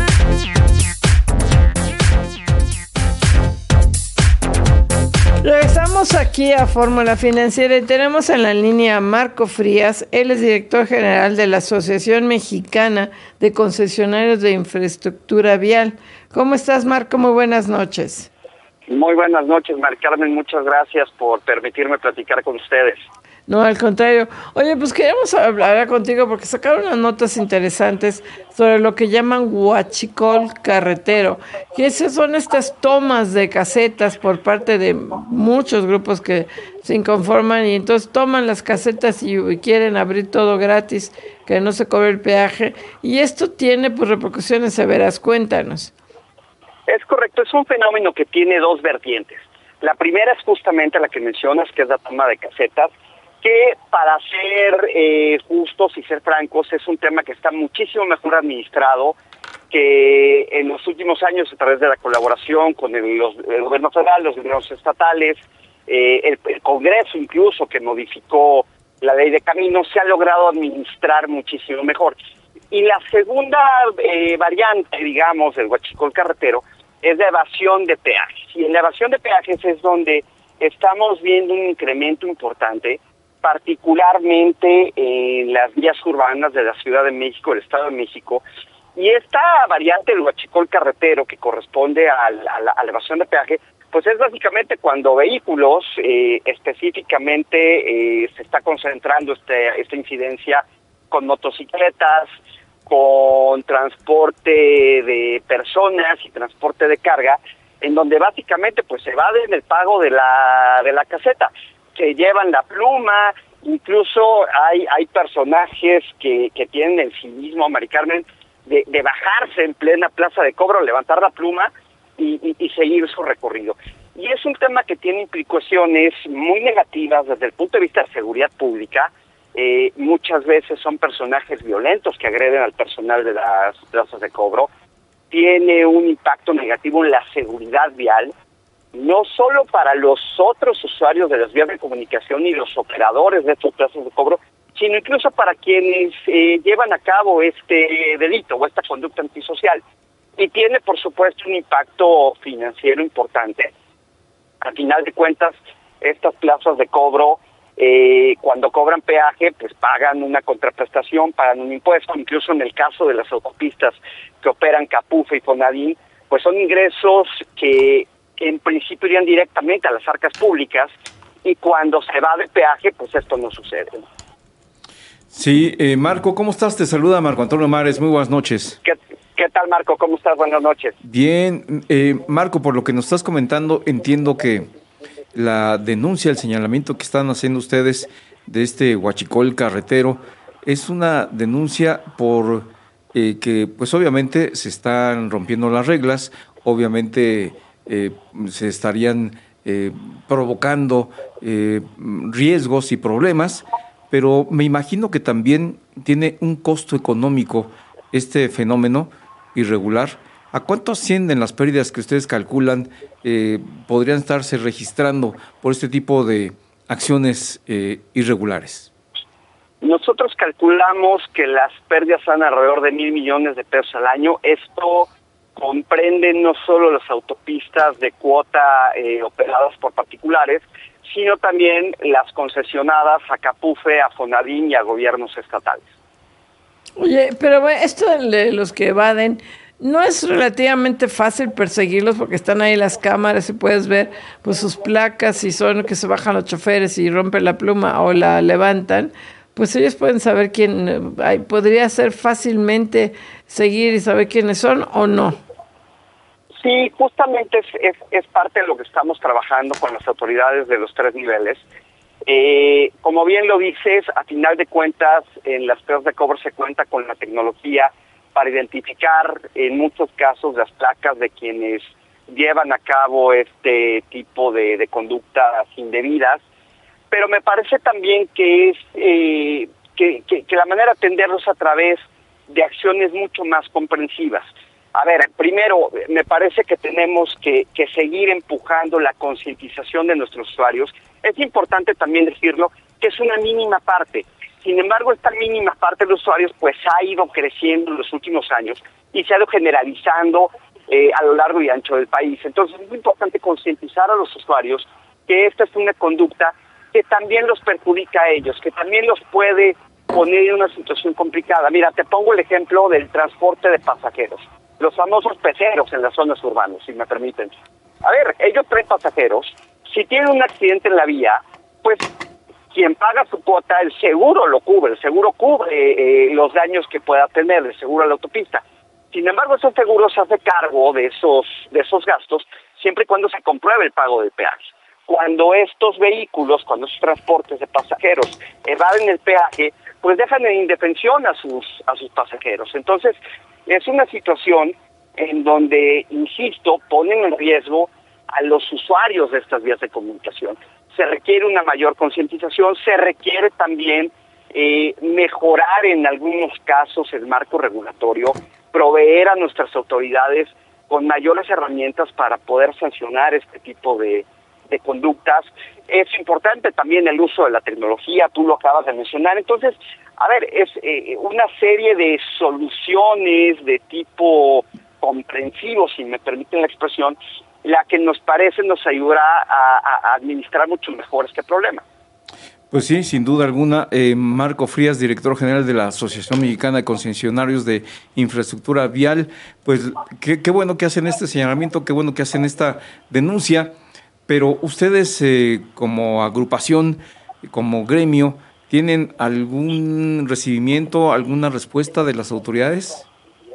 Regresamos aquí a Fórmula Financiera y tenemos en la línea a Marco Frías. Él es director general de la Asociación Mexicana de Concesionarios de Infraestructura Vial. ¿Cómo estás, Marco? Muy buenas noches. Muy buenas noches, Mari Carmen. Muchas gracias por permitirme platicar con ustedes. No, al contrario. Oye, pues queríamos hablar contigo porque sacaron unas notas interesantes sobre lo que llaman huachicol carretero. Y esas son estas tomas de casetas por parte de muchos grupos que se inconforman y entonces toman las casetas y, y quieren abrir todo gratis, que no se cobre el peaje. Y esto tiene pues repercusiones severas. Cuéntanos. Es correcto, es un fenómeno que tiene dos vertientes. La primera es justamente la que mencionas, que es la toma de casetas, que para ser eh, justos y ser francos es un tema que está muchísimo mejor administrado que en los últimos años a través de la colaboración con el, los, el gobierno federal, los gobiernos estatales, eh, el, el Congreso incluso que modificó la ley de caminos, se ha logrado administrar muchísimo mejor. Y la segunda eh, variante, digamos, del huachicol carretero es la evasión de peajes. Y en la evasión de peajes es donde estamos viendo un incremento importante, particularmente en las vías urbanas de la Ciudad de México, del Estado de México. Y esta variante del huachicol carretero que corresponde a la, a la, a la evasión de peaje, pues es básicamente cuando vehículos, eh, específicamente eh, se está concentrando este, esta incidencia con motocicletas, con transporte de personas y transporte de carga, en donde básicamente pues se evaden el pago de la de la caseta, que llevan la pluma, incluso hay hay personajes que, que tienen el cinismo, Mari Carmen, de, de bajarse en plena plaza de cobro, levantar la pluma y, y, y seguir su recorrido. Y es un tema que tiene implicaciones muy negativas desde el punto de vista de seguridad pública. Eh, muchas veces son personajes violentos que agreden al personal de las plazas de cobro. Tiene un impacto negativo en la seguridad vial, no solo para los otros usuarios de las vías de comunicación y los operadores de estas plazas de cobro, sino incluso para quienes eh, llevan a cabo este delito o esta conducta antisocial. Y tiene, por supuesto, un impacto financiero importante. Al final de cuentas, estas plazas de cobro, Eh, cuando cobran peaje, pues pagan una contraprestación, pagan un impuesto. Incluso en el caso de las autopistas que operan Capufe y Fonadín, pues son ingresos que en principio irían directamente a las arcas públicas y cuando se va de peaje, pues esto no sucede. Sí, eh, Marco, ¿cómo estás? Te saluda Marco Antonio Mares, muy buenas noches. ¿Qué, qué tal, Marco? ¿Cómo estás? Buenas noches. Bien, eh, Marco, por lo que nos estás comentando, entiendo que la denuncia, el señalamiento que están haciendo ustedes de este huachicol carretero es una denuncia por eh, que, pues obviamente se están rompiendo las reglas, obviamente eh, se estarían eh, provocando eh, riesgos y problemas, pero me imagino que también tiene un costo económico este fenómeno irregular. ¿A cuánto ascienden las pérdidas que ustedes calculan eh, podrían estarse registrando por este tipo de acciones eh, irregulares? Nosotros calculamos que las pérdidas son alrededor de mil millones de pesos al año. Esto comprende no solo las autopistas de cuota eh, operadas por particulares, sino también las concesionadas a Capufe, a Fonadín y a gobiernos estatales. Oye, pero esto de los que evaden, ¿no es relativamente fácil perseguirlos porque están ahí las cámaras y puedes ver pues sus placas, si son que se bajan los choferes y rompen la pluma o la levantan? Pues ellos pueden saber quién, ay, podría ser fácilmente seguir y saber quiénes son o no. Sí, justamente es, es, es parte de lo que estamos trabajando con las autoridades de los tres niveles. Eh, como bien lo dices, a final de cuentas, en las pruebas de cobro se cuenta con la tecnología para identificar en muchos casos las placas de quienes llevan a cabo este tipo de, de conductas indebidas, pero me parece también que es eh, que, que, que la manera de atenderlos a través de acciones mucho más comprensivas. A ver, primero, me parece que tenemos que, que seguir empujando la concientización de nuestros usuarios. Es importante también decirlo que es una mínima parte. Sin embargo, esta mínima parte de los usuarios pues ha ido creciendo en los últimos años y se ha ido generalizando eh, a lo largo y ancho del país. Entonces es muy importante concientizar a los usuarios que esta es una conducta que también los perjudica a ellos, que también los puede poner en una situación complicada. Mira, te pongo el ejemplo del transporte de pasajeros, los famosos peceros en las zonas urbanas, si me permiten. A ver, ellos traen pasajeros, si tienen un accidente en la vía, pues quien paga su cuota, el seguro lo cubre, el seguro cubre eh, los daños que pueda tener, el seguro a la autopista. Sin embargo, ese seguro se hace cargo de esos, de esos gastos siempre y cuando se compruebe el pago del peaje. Cuando estos vehículos, cuando esos transportes de pasajeros evaden el peaje, pues dejan en indefensión a sus, a sus pasajeros. Entonces, es una situación en donde, insisto, ponen en riesgo a los usuarios de estas vías de comunicación. Se requiere una mayor concientización, se requiere también eh, mejorar en algunos casos el marco regulatorio, proveer a nuestras autoridades con mayores herramientas para poder sancionar este tipo de, de conductas. Es importante también el uso de la tecnología, tú lo acabas de mencionar. Entonces, a ver, es eh, una serie de soluciones de tipo comprensivo, si me permiten la expresión, la que nos parece nos ayudará a, a administrar mucho mejor este problema. Pues sí, sin duda alguna. Eh, Marco Frías, director general de la Asociación Mexicana de Concesionarios de Infraestructura Vial, pues qué, qué bueno que hacen este señalamiento, qué bueno que hacen esta denuncia, pero ustedes eh, como agrupación, como gremio, ¿tienen algún recibimiento, alguna respuesta de las autoridades?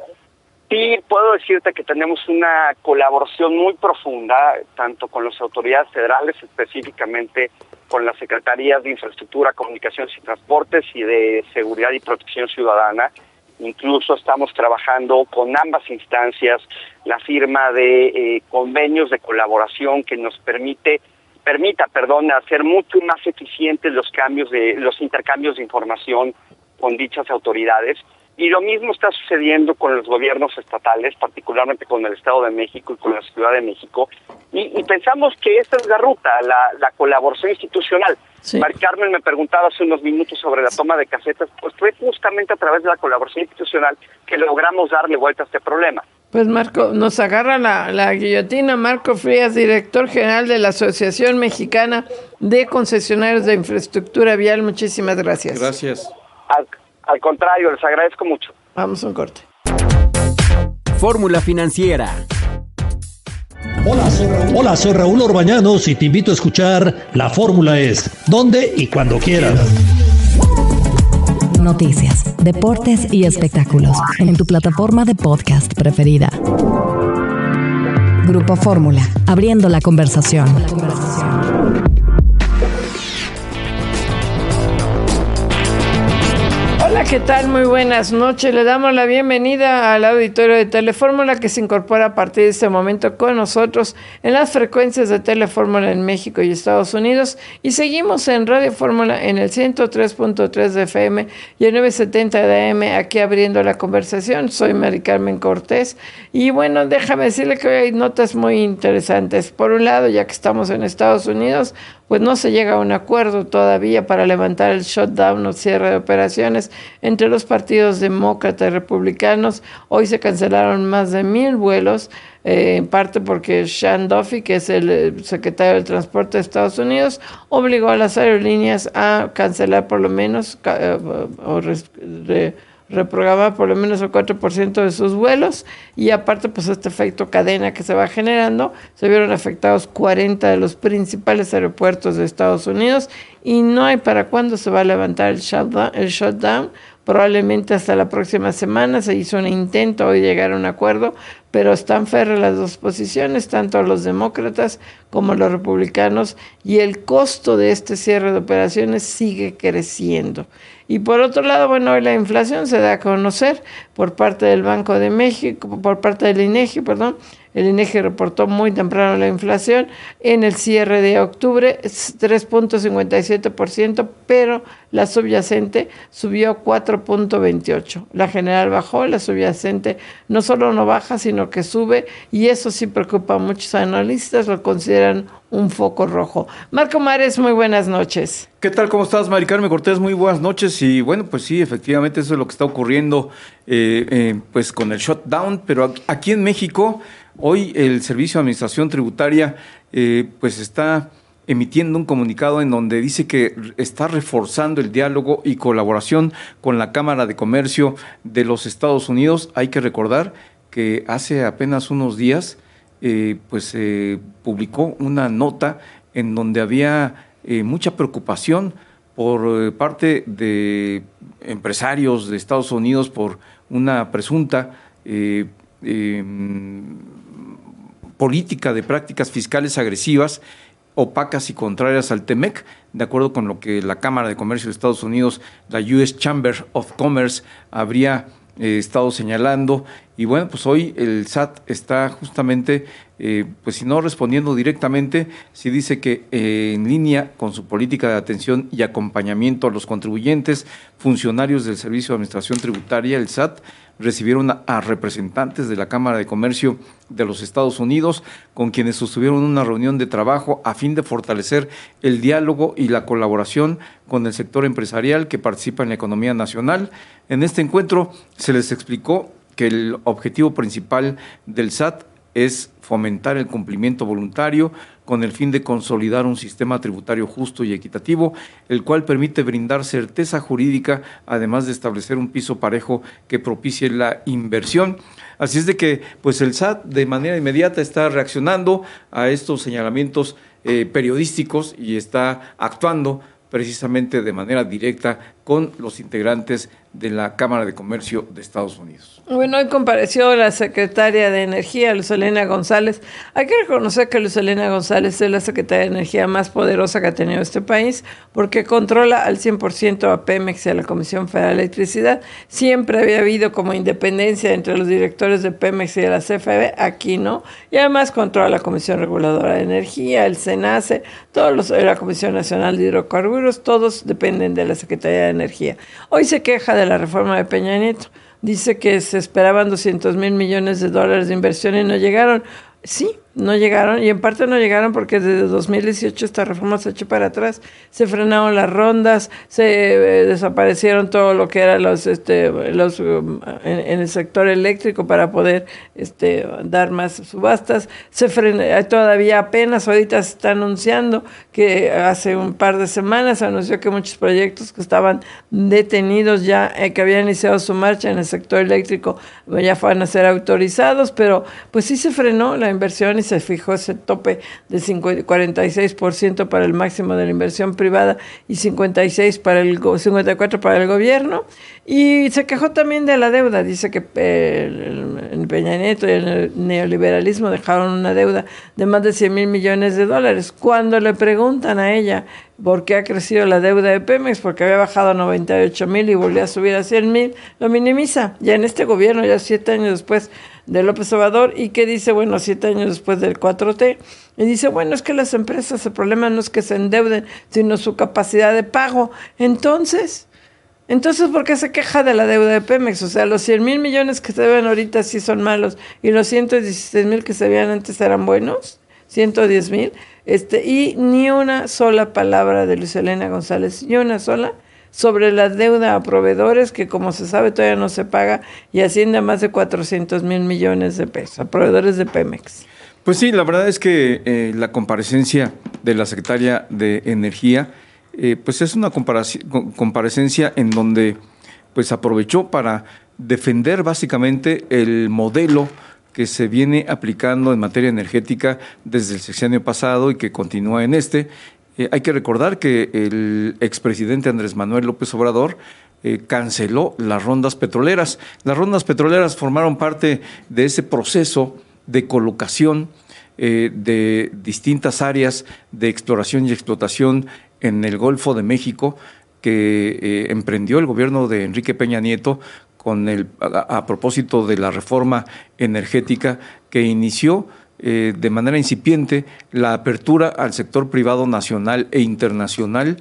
Sí, puedo decirte que tenemos una colaboración muy profunda, tanto con las autoridades federales, específicamente con las Secretarías de Infraestructura, Comunicaciones y Transportes y de Seguridad y Protección Ciudadana. Incluso estamos trabajando con ambas instancias la firma de eh, convenios de colaboración que nos permite permita, perdón, hacer mucho más eficientes los cambios de los intercambios de información con dichas autoridades. Y lo mismo está sucediendo con los gobiernos estatales, particularmente con el Estado de México y con la Ciudad de México. Y, y pensamos que esta es la ruta, la, la colaboración institucional. Sí. Mari Carmen me preguntaba hace unos minutos sobre la toma de casetas, pues fue justamente a través de la colaboración institucional que logramos darle vuelta a este problema. Pues Marco, nos agarra la, la guillotina. Marco Frías, director general de la Asociación Mexicana de Concesionarios de Infraestructura Vial, muchísimas gracias. Gracias. Al, al contrario, les agradezco mucho. Vamos a un corte. Fórmula Financiera. Hola soy, Raúl. Hola, soy Raúl Orbañanos y te invito a escuchar La Fórmula Es, donde y cuando quieras. Noticias, deportes y espectáculos en tu plataforma de podcast preferida. Grupo Fórmula, abriendo la conversación. Hola, ¿qué tal? Muy buenas noches. Le damos la bienvenida al auditorio de Telefórmula que se incorpora a partir de este momento con nosotros en las frecuencias de Telefórmula en México y Estados Unidos. Y seguimos en Radio Fórmula en el ciento tres punto tres de F M y el novecientos setenta de A M, aquí abriendo la conversación. Soy Mari Carmen Cortés. Y bueno, déjame decirle que hoy hay notas muy interesantes. Por un lado, ya que estamos en Estados Unidos, pues no se llega a un acuerdo todavía para levantar el shutdown o cierre de operaciones entre los partidos demócratas y republicanos. Hoy se cancelaron más de mil vuelos, eh, en parte porque Sean Duffy, que es el secretario del Transporte de Estados Unidos, obligó a las aerolíneas a cancelar por lo menos eh, o re, re, reprogramar por lo menos el cuatro por ciento de sus vuelos, y aparte pues este efecto cadena que se va generando, se vieron afectados cuarenta de los principales aeropuertos de Estados Unidos y no hay para cuándo se va a levantar el shutdown, el shutdown. Probablemente hasta la próxima semana. Se hizo un intento hoy de llegar a un acuerdo, pero están férreas las dos posiciones, tanto los demócratas como los republicanos, y el costo de este cierre de operaciones sigue creciendo. Y por otro lado, bueno, hoy la inflación se da a conocer por parte del Banco de México, por parte del INEGI, perdón. El INEGI reportó muy temprano la inflación en el cierre de octubre, tres punto cincuenta y siete por ciento, pero la subyacente subió cuatro punto veintiocho. La general bajó, la subyacente no solo no baja, sino que sube, y eso sí preocupa a muchos analistas, lo consideran un foco rojo. Marco Mares, muy buenas noches. ¿Qué tal? ¿Cómo estás, Mari Carmen Cortés? Muy buenas noches. Y bueno, pues sí, efectivamente eso es lo que está ocurriendo eh, eh, pues con el shutdown, pero aquí en México hoy el Servicio de Administración Tributaria eh, pues está emitiendo un comunicado en donde dice que está reforzando el diálogo y colaboración con la Cámara de Comercio de los Estados Unidos. Hay que recordar que hace apenas unos días eh, pues se eh, publicó una nota en donde había eh, mucha preocupación por eh, parte de empresarios de Estados Unidos por una presunta eh, eh, política de prácticas fiscales agresivas, opacas y contrarias al T M E C, de acuerdo con lo que la Cámara de Comercio de Estados Unidos, la U S Chamber of Commerce, habría eh, estado señalando. Y bueno, pues hoy el S A T está justamente, eh, pues si no respondiendo directamente, sí dice que eh, en línea con su política de atención y acompañamiento a los contribuyentes, funcionarios del Servicio de Administración Tributaria, el S A T, recibieron a, a representantes de la Cámara de Comercio de los Estados Unidos, con quienes sostuvieron una reunión de trabajo a fin de fortalecer el diálogo y la colaboración con el sector empresarial que participa en la economía nacional. En este encuentro se les explicó que el objetivo principal del S A T es fomentar el cumplimiento voluntario con el fin de consolidar un sistema tributario justo y equitativo, el cual permite brindar certeza jurídica, además de establecer un piso parejo que propicie la inversión. Así es de que pues el S A T de manera inmediata está reaccionando a estos señalamientos eh, periodísticos y está actuando precisamente de manera directa con los integrantes de la Cámara de Comercio de Estados Unidos. Bueno, hoy compareció la secretaria de Energía, Luz Helena González. Hay que reconocer que Luz Helena González es la secretaria de Energía más poderosa que ha tenido este país, porque controla al cien por ciento a Pemex y a la Comisión Federal de Electricidad. Siempre había habido como independencia entre los directores de Pemex y de la C F E, aquí no. Y además controla la Comisión Reguladora de Energía, el SENACE, todos los, la Comisión Nacional de Hidrocarburos, todos dependen de la Secretaría de Energía. Hoy se queja de la reforma de Peña Nieto. Dice que se esperaban doscientos mil millones de dólares de inversión y no llegaron. Sí, no llegaron, y en parte no llegaron porque desde dos mil dieciocho esta reforma se echó para atrás, se frenaron las rondas, se eh, desaparecieron todo lo que era los este los um, en, en el sector eléctrico para poder este dar más subastas, se frena, todavía apenas ahorita se está anunciando que hace un par de semanas se anunció que muchos proyectos que estaban detenidos ya, eh, que habían iniciado su marcha en el sector eléctrico, ya fueron a ser autorizados, pero pues sí se frenó la inversión y se fijó ese tope de cuarenta y seis por ciento para el máximo de la inversión privada y cincuenta y seis para el cincuenta y cuatro para el gobierno, y se quejó también de la deuda. Dice que eh, el, el Peña Nieto y el neoliberalismo dejaron una deuda de más de cien mil millones de dólares. Cuando le preguntan a ella por qué ha crecido la deuda de Pemex, porque había bajado a noventa y ocho mil y volvió a subir a cien mil, lo minimiza. Ya en este gobierno, ya siete años después de López Obrador, y que dice, bueno, siete años después del cuatro T, y dice, bueno, es que las empresas, el problema no es que se endeuden, sino su capacidad de pago. Entonces, entonces, ¿por qué se queja de la deuda de Pemex? O sea, los cien mil millones que se deben ahorita sí son malos, y los ciento dieciséis mil que se veían antes eran buenos, ciento diez mil, este, y ni una sola palabra de Luisa Elena González, ni una sola, sobre la deuda a proveedores, que como se sabe todavía no se paga y asciende a más de cuatrocientos mil millones de pesos, a proveedores de Pemex. Pues sí, la verdad es que eh, la comparecencia de la secretaria de Energía, eh, pues es una comparecencia en donde pues aprovechó para defender básicamente el modelo que se viene aplicando en materia energética desde el sexenio pasado y que continúa en este. Eh, hay que recordar que el expresidente Andrés Manuel López Obrador eh, canceló las rondas petroleras. Las rondas petroleras formaron parte de ese proceso de colocación eh, de distintas áreas de exploración y explotación en el Golfo de México que eh, emprendió el gobierno de Enrique Peña Nieto con el, a, a propósito de la reforma energética que inició Eh, de manera incipiente la apertura al sector privado nacional e internacional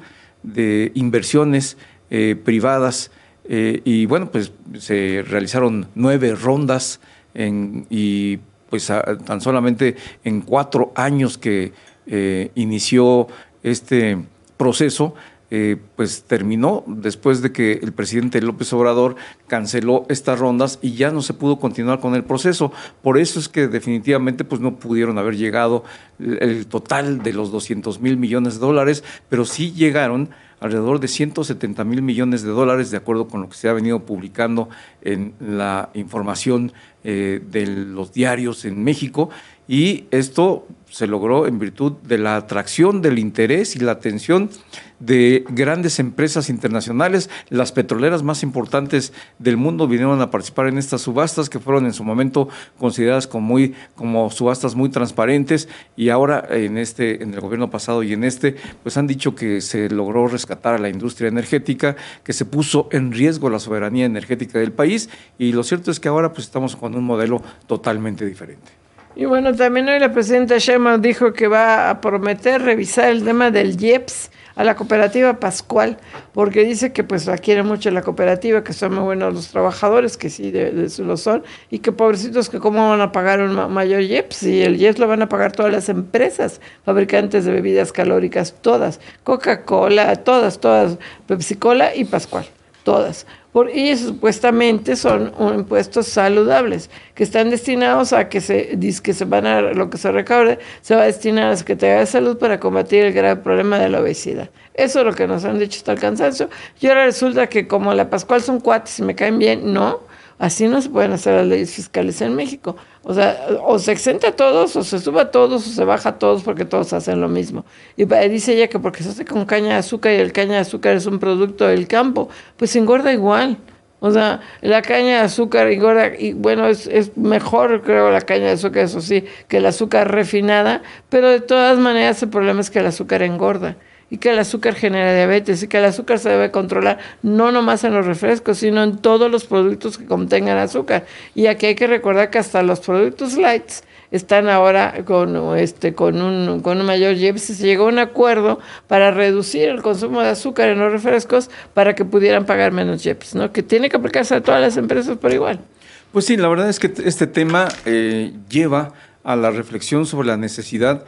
de inversiones eh, privadas eh, y bueno, pues se realizaron nueve rondas en, y pues a, tan solamente en cuatro años que eh, inició este proceso, Eh, pues terminó después de que el presidente López Obrador canceló estas rondas y ya no se pudo continuar con el proceso. Por eso es que definitivamente pues no pudieron haber llegado el, el total de los doscientos mil millones de dólares, pero sí llegaron alrededor de ciento setenta mil millones de dólares, de acuerdo con lo que se ha venido publicando en la información eh, de los diarios en México, y esto se logró en virtud de la atracción del interés y la atención de grandes empresas internacionales. Las petroleras más importantes del mundo vinieron a participar en estas subastas, que fueron en su momento consideradas como, muy, como subastas muy transparentes, y ahora en este, en el gobierno pasado y en este, pues han dicho que se logró rescatar a la industria energética, que se puso en riesgo la soberanía energética del país, y lo cierto es que ahora pues estamos con un modelo totalmente diferente. Y bueno, también hoy la presidenta Sheinbaum dijo que va a prometer revisar el tema del I E P S a la cooperativa Pascual, porque dice que pues la quiere mucho la cooperativa, que son muy buenos los trabajadores, que sí de, de, lo son, y que pobrecitos, que cómo van a pagar un ma- mayor I E P S, y el I E P S lo van a pagar todas las empresas fabricantes de bebidas calóricas, todas, Coca-Cola, todas, todas, Pepsi-Cola y Pascual, todas. Por, y supuestamente son un, impuestos saludables que están destinados a que se que se van a lo que se recaude se va a destinar a la Secretaría de Salud para combatir el grave problema de la obesidad. Eso es lo que nos han dicho hasta el cansancio. Y ahora resulta que como la Pascual son cuates y me caen bien, no, así no se pueden hacer las leyes fiscales en México. O sea, o se exenta a todos, o se sube a todos, o se baja a todos, porque todos hacen lo mismo. Y dice ella que porque se hace con caña de azúcar y el caña de azúcar es un producto del campo, pues engorda igual. O sea, la caña de azúcar engorda, y bueno, es, es mejor, creo, la caña de azúcar, eso sí, que el azúcar refinada, pero de todas maneras el problema es que el azúcar engorda, y que el azúcar genera diabetes, y que el azúcar se debe controlar no nomás en los refrescos, sino en todos los productos que contengan azúcar. Y aquí hay que recordar que hasta los productos lights están ahora con este con un con un mayor I E P S. Se llegó a un acuerdo para reducir el consumo de azúcar en los refrescos para que pudieran pagar menos I E P S, ¿no? Que tiene que aplicarse a todas las empresas por igual. Pues sí, la verdad es que este tema eh, lleva a la reflexión sobre la necesidad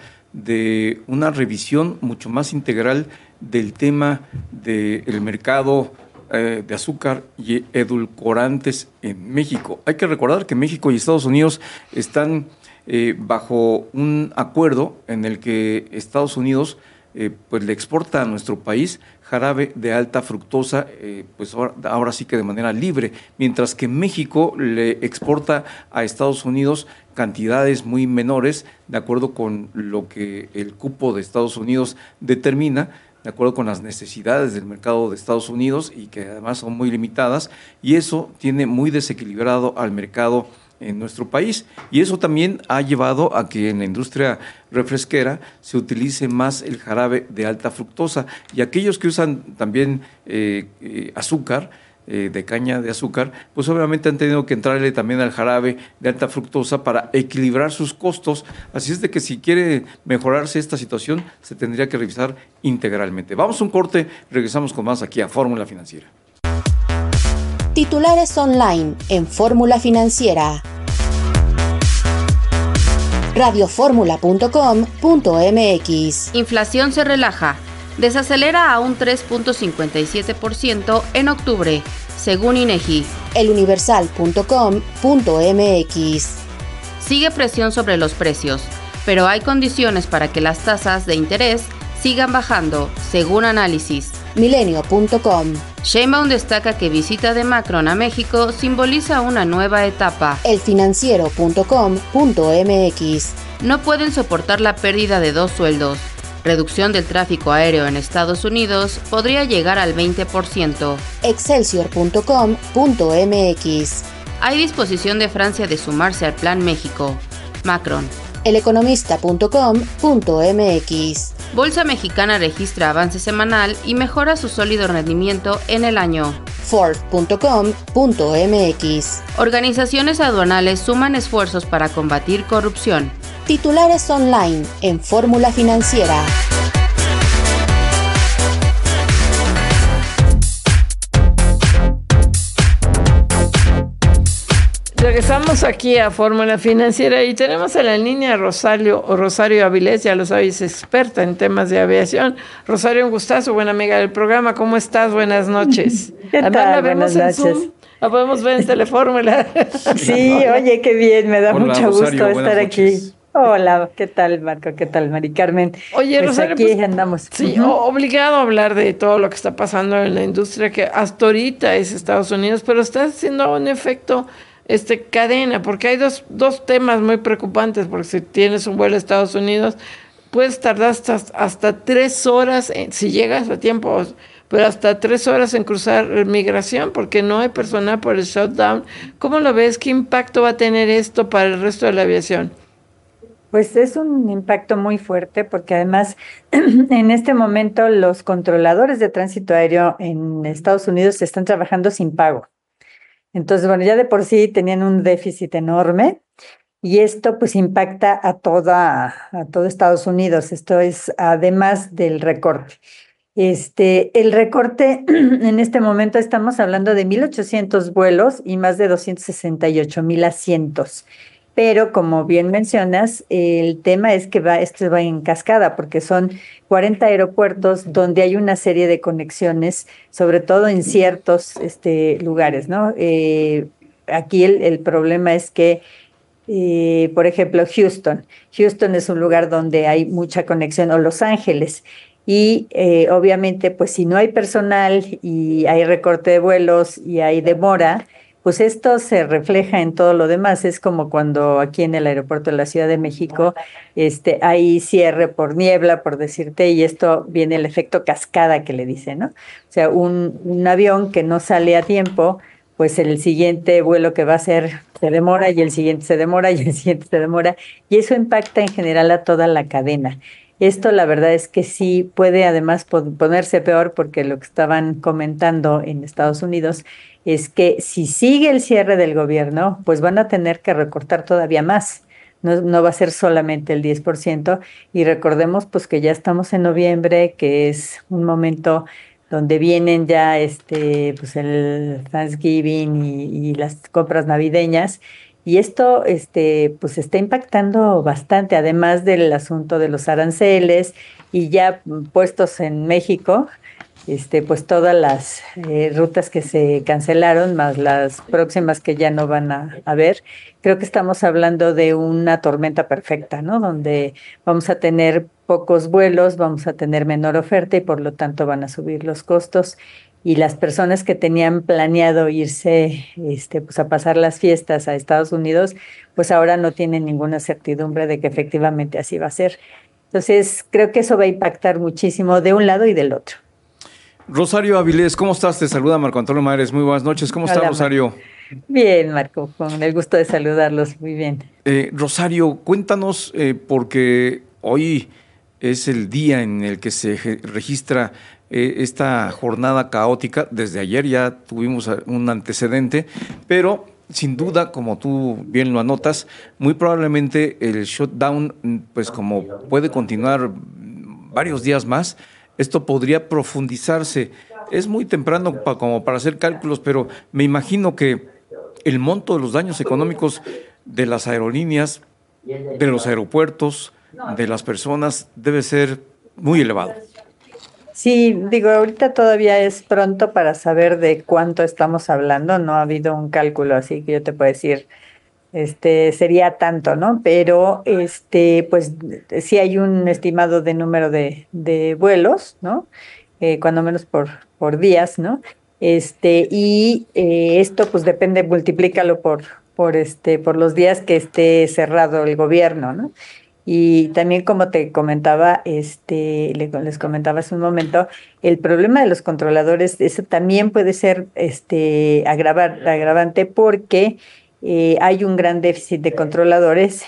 de una revisión mucho más integral del tema del mercado eh, de azúcar y edulcorantes en México. Hay que recordar que México y Estados Unidos están eh, bajo un acuerdo en el que Estados Unidos eh, pues le exporta a nuestro país jarabe de alta fructosa, eh, pues ahora, ahora sí que de manera libre, mientras que México le exporta a Estados Unidos cantidades muy menores, de acuerdo con lo que el cupo de Estados Unidos determina, de acuerdo con las necesidades del mercado de Estados Unidos y que además son muy limitadas, y eso tiene muy desequilibrado al mercado en nuestro país, y eso también ha llevado a que en la industria refresquera se utilice más el jarabe de alta fructosa, y aquellos que usan también eh, eh, azúcar, eh, de caña de azúcar, pues obviamente han tenido que entrarle también al jarabe de alta fructosa para equilibrar sus costos, así es de que si quiere mejorarse esta situación, se tendría que revisar integralmente. Vamos a un corte, regresamos con más aquí a Fórmula Financiera. Titulares online en Fórmula Financiera. radioformula punto com punto m x. Inflación se relaja. Desacelera a un tres punto cincuenta y siete por ciento en octubre, según INEGI. eluniversal punto com punto m x. Sigue presión sobre los precios, pero hay condiciones para que las tasas de interés sigan bajando, según análisis. milenio punto com. Sheinbaum destaca que visita de Macron a México simboliza una nueva etapa. elfinanciero punto com punto m x. No pueden soportar la pérdida de dos sueldos. Reducción del tráfico aéreo en Estados Unidos podría llegar al veinte por ciento. excelsior punto com punto m x. Hay disposición de Francia de sumarse al Plan México. Macron. eleconomista punto com punto m x. Bolsa Mexicana registra avance semanal y mejora su sólido rendimiento en el año. Ford punto com punto m x. Organizaciones aduanales suman esfuerzos para combatir corrupción. Titulares online en Fórmula Financiera. Regresamos aquí a Fórmula Financiera y tenemos en la línea a Rosario, Rosario Avilés, ya lo sabéis, experta en temas de aviación. Rosario, un gustazo, buena amiga del programa. ¿Cómo estás? Buenas noches. ¿Qué Además, tal? la vemos Buenas en noches. Zoom, la podemos ver en Telefórmula. Sí, oye, qué bien, me da Hola, mucho Rosario, gusto buenas estar noches. aquí. Hola, ¿qué tal, Marco? ¿Qué tal, Mari Carmen? Oye, pues Rosario, aquí pues, andamos. Sí, Ujú. o- obligado a hablar de todo lo que está pasando en la industria, que hasta ahorita es Estados Unidos, pero está haciendo un efecto este cadena, porque hay dos, dos temas muy preocupantes, porque si tienes un vuelo a Estados Unidos, puedes tardar hasta, hasta tres horas, en- si llegas a tiempo, pero hasta tres horas en cruzar migración, porque no hay personal por el shutdown. ¿Cómo lo ves? ¿Qué impacto va a tener esto para el resto de la aviación? Pues es un impacto muy fuerte porque además en este momento los controladores de tránsito aéreo en Estados Unidos están trabajando sin pago. Entonces, bueno, ya de por sí tenían un déficit enorme y esto pues impacta a toda a todo Estados Unidos. Esto es además del recorte. Este, el recorte en este momento estamos hablando de mil ochocientos vuelos y más de doscientos sesenta y ocho mil asientos. Pero como bien mencionas, el tema es que va, esto va en cascada porque son cuarenta aeropuertos donde hay una serie de conexiones, sobre todo en ciertos este, lugares, ¿no? Eh, aquí el, el problema es que, eh, por ejemplo, Houston. Houston es un lugar donde hay mucha conexión, o Los Ángeles. Y eh, obviamente, pues si no hay personal y hay recorte de vuelos y hay demora, pues esto se refleja en todo lo demás. Es como cuando aquí en el aeropuerto de la Ciudad de México este, hay cierre por niebla, por decirte, y esto viene el efecto cascada que le dice, ¿no? O sea, un, un avión que no sale a tiempo, pues el siguiente vuelo que va a hacer se demora y el siguiente se demora y el siguiente se demora, y eso impacta en general a toda la cadena. Esto la verdad es que sí puede además ponerse peor porque lo que estaban comentando en Estados Unidos es que si sigue el cierre del gobierno, pues van a tener que recortar todavía más. No, no va a ser solamente el diez por ciento. Y recordemos pues que ya estamos en noviembre, que es un momento donde vienen ya este pues el Thanksgiving y, y las compras navideñas. Y esto este, pues está impactando bastante, además del asunto de los aranceles y ya puestos en México, este, pues todas las eh, rutas que se cancelaron, más las próximas que ya no van a haber. Creo que estamos hablando de una tormenta perfecta, ¿no? Donde vamos a tener pocos vuelos, vamos a tener menor oferta y por lo tanto van a subir los costos. Y las personas que tenían planeado irse este, pues a pasar las fiestas a Estados Unidos, pues ahora no tienen ninguna certidumbre de que efectivamente así va a ser. Entonces, creo que eso va a impactar muchísimo de un lado y del otro. Rosario Avilés, ¿cómo estás? Te saluda Marco Antonio Mares. Muy buenas noches. ¿Cómo estás, Rosario? Bien, Marco, con el gusto de saludarlos. Muy bien. Eh, Rosario, cuéntanos, eh, porque hoy es el día en el que se registra eh, esta jornada caótica. Desde ayer ya tuvimos un antecedente, pero sin duda, como tú bien lo anotas, muy probablemente el shutdown, pues como puede continuar varios días más, esto podría profundizarse. Es muy temprano pa, como para hacer cálculos, pero me imagino que el monto de los daños económicos de las aerolíneas, de los aeropuertos, de las personas, debe ser muy elevado. Sí, digo, ahorita todavía es pronto para saber de cuánto estamos hablando. No ha habido un cálculo así que yo te puedo decir, este, sería tanto, ¿no? Pero, este, pues, sí hay un estimado de número de, de vuelos, ¿no? Eh, cuando menos por, por días, ¿no? Este, y eh, esto, pues, depende, multiplícalo por, por, este, por los días que esté cerrado el gobierno, ¿no? Y también, como te comentaba, este, les comentaba hace un momento, el problema de los controladores, eso también puede ser este, agravar, agravante porque eh, hay un gran déficit de controladores